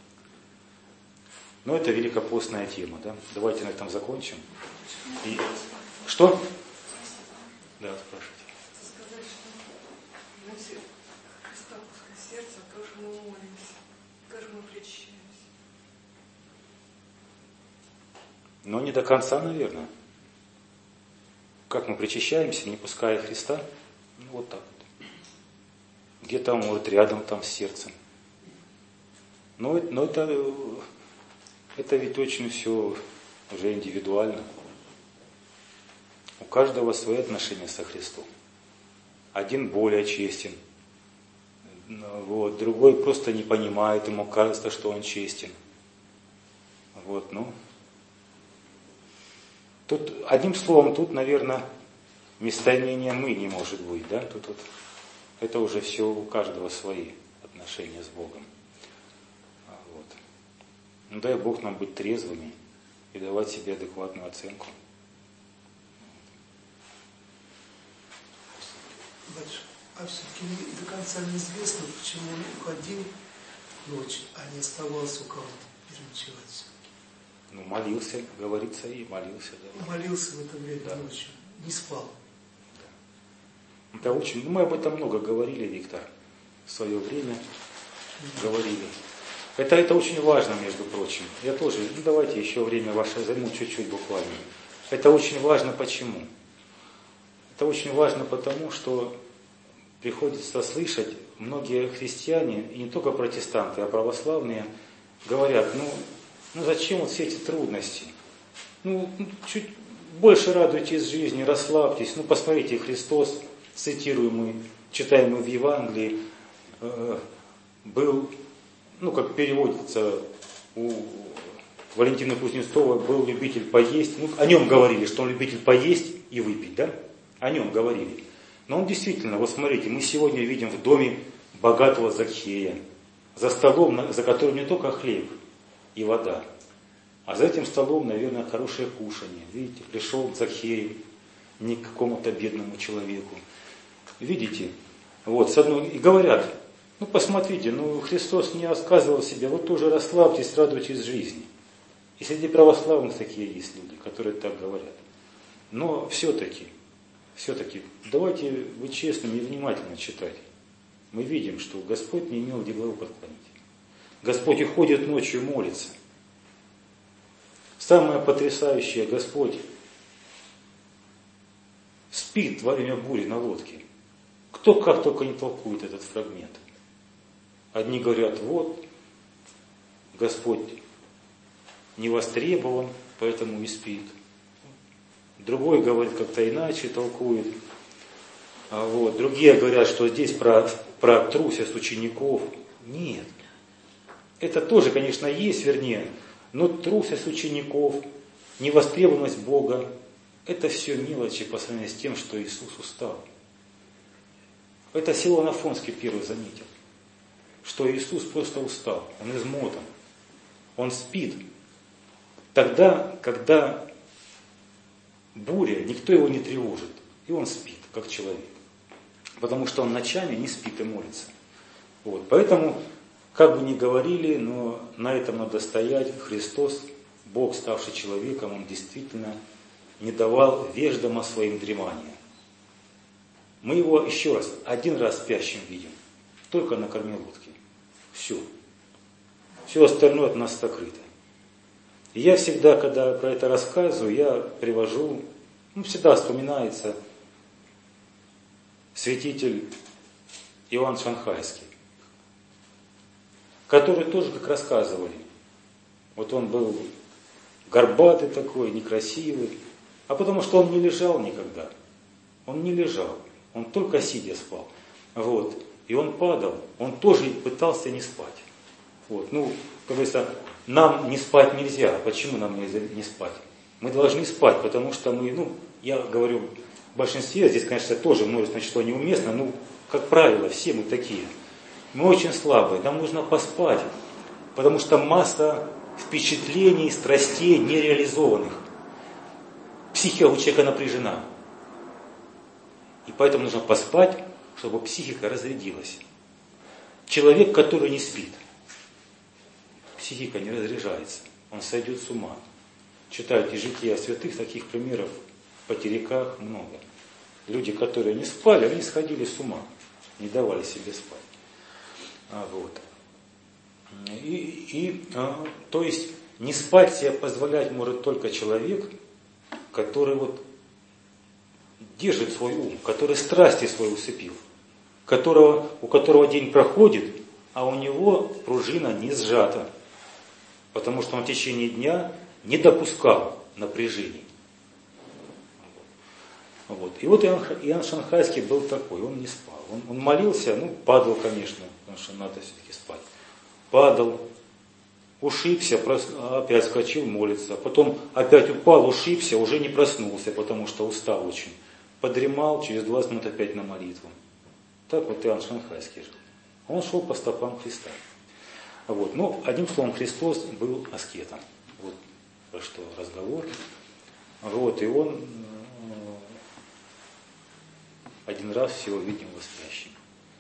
Но это великопостная тема, да. Давайте на этом закончим. И... Что? Да, спрашивайте. Сказать, что знаете, Христа пускай сердце, тоже мы молимся, тоже мы причащаемся. Но не до конца, наверное. Как мы причащаемся, не пуская Христа? Ну, вот так вот. Где-то, может, рядом там с сердцем. Но, но это, это ведь очень все уже индивидуально. У каждого свои отношения со Христом. Один более честен, вот, другой просто не понимает, ему кажется, что он честен. Вот, ну. Тут, одним словом, тут, наверное, местоимения «мы» не может быть, да? Тут вот, это уже все у каждого свои отношения с Богом. Вот. Ну, дай Бог нам быть трезвыми и давать себе адекватную оценку. Дальше. А все-таки до конца неизвестно, почему он уходил ночь, а не оставался у кого-то переночевать. Ну, молился, говорится, и молился. Да. Молился в это время да. ночью, не спал. Да. Это очень, ну, мы об этом много говорили, Виктор, в свое время mm-hmm. говорили. Это, это очень важно, между прочим. Я тоже, ну давайте еще время ваше займу чуть-чуть буквально. Это очень важно почему? Это очень важно потому, что приходится слышать, многие христиане, и не только протестанты, а православные, говорят, ну, ну зачем вот все эти трудности? Ну, чуть больше радуйтесь жизни, расслабьтесь. Ну, посмотрите, Христос, цитируемый, читаемый в Евангелии, э, был, ну, как переводится у Валентины Кузнецова, был любитель поесть. Ну, о нем говорили, что он любитель поесть и выпить, да? О нем говорили. Но он действительно, вот смотрите, мы сегодня видим в доме богатого Закхея, за столом, за которым не только хлеб и вода, а за этим столом, наверное, хорошее кушание. Видите, пришел Закхей не к какому-то бедному человеку. Видите, вот, с одной, и говорят, ну посмотрите, ну Христос не отказывал себе, вот тоже расслабьтесь, радуйтесь жизни. И среди православных такие есть люди, которые так говорят. Но все-таки, все-таки, давайте быть честными и внимательно читать. Мы видим, что Господь не имел где главу подклонить. Господь уходит ночью, молится. Самое потрясающее, Господь спит во время бури на лодке. Кто как только не толкует этот фрагмент. Одни говорят, вот, Господь не востребован, поэтому и спит. Другой говорит как-то иначе, толкует. А вот. Другие говорят, что здесь про, про трусость учеников. Нет. Это тоже, конечно, есть, вернее, но трусость учеников, невостребованность Бога, это все мелочи по сравнению с тем, что Иисус устал. Это Силуан Афонский первый заметил, что Иисус просто устал, он измотан, он спит. Тогда, когда буря, никто его не тревожит, и он спит, как человек. Потому что он ночами не спит и молится. Вот. Поэтому, как бы ни говорили, но на этом надо стоять. Христос, Бог, ставший человеком, Он действительно не давал веждам своим дремания. Мы Его еще раз, один раз спящим видим, только на корме лодки. Все. Все остальное от нас сокрыто. И я всегда, когда про это рассказываю, я привожу, ну, всегда вспоминается святитель Иоанн Шанхайский, который тоже, как рассказывали, вот он был горбатый такой, некрасивый, а потому что он не лежал никогда. Он не лежал, он только сидя спал. Вот. И он падал, он тоже пытался не спать. Вот. Ну, как говорится, нам не спать нельзя. Почему нам нельзя не спать? Мы должны спать, потому что мы, ну, я говорю, в большинстве, здесь, конечно, тоже множество число неуместно, но, как правило, все мы такие. Мы очень слабые, нам нужно поспать, потому что масса впечатлений, страстей нереализованных. Психика у человека напряжена. И поэтому нужно поспать, чтобы психика разрядилась. Человек, который не спит, психика не разряжается, он сойдет с ума. Читайте жития святых, таких примеров в потеряках много. Люди, которые не спали, они сходили с ума, не давали себе спать. А, вот. И, и, а, то есть не спать себе позволять может только человек, который вот держит свой ум, который страсти свои усыпил, которого, у которого день проходит, а у него пружина не сжата, потому что он в течение дня не допускал напряжений. Вот. И вот Иоанн, Иоанн Шанхайский был такой, он не спал. Он, он молился, ну, падал, конечно, потому что надо все-таки спать. Падал, ушибся, прос... опять вскочил, молится. Потом опять упал, ушибся, уже не проснулся, потому что устал очень. Подремал, через двадцать минут опять на молитву. Так вот Иоанн Шанхайский жил. Он шел по стопам Христа. Вот. Но, одним словом, Христос был аскетом. Вот про что разговор. Вот. И он один раз всего видел спящим.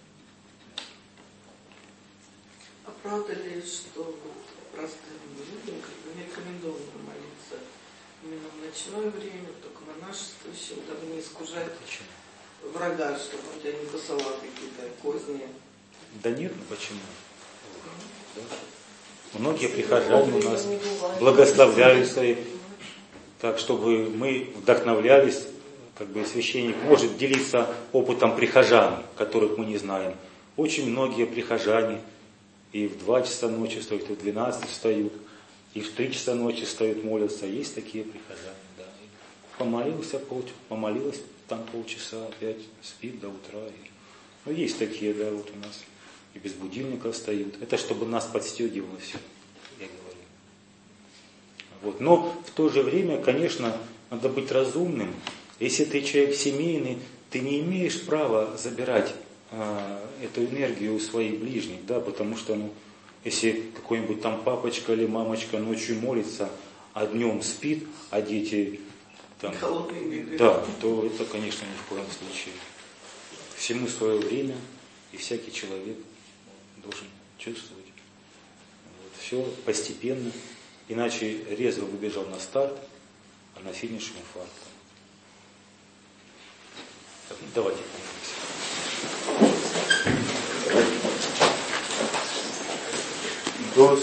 А правда ли, что вот простым людям как бы не рекомендовано молиться именно в ночное время, только монашествующим, дабы не искушать врага, чтобы он тебя не посылал какие-то козни? Да нет, ну почему? Да. Многие прихожане у нас благословляются, так чтобы мы вдохновлялись, как бы священник может делиться опытом прихожан, которых мы не знаем. Очень многие прихожане и в два часа ночи встают, и в двенадцать встают, и в три часа ночи встают, молятся. Есть такие прихожане, да. Помолился полчаса, помолилась там полчаса, опять спит до утра. И... Ну, есть такие, да, вот у нас. И без будильника встают. Это чтобы нас подстегивало все, я говорю. Вот. Но в то же время, конечно, надо быть разумным. Если ты человек семейный, ты не имеешь права забирать а, эту энергию у своих ближних, да, потому что, ну, если какой-нибудь там папочка или мамочка ночью молится, а днем спит, а дети там, да, то это, конечно, ни в коем случае. Всему свое время, и всякий человек должен чувствовать. Вот. Все постепенно, иначе резво выбежал на старт, а на финише инфаркт. Давайте помолимся.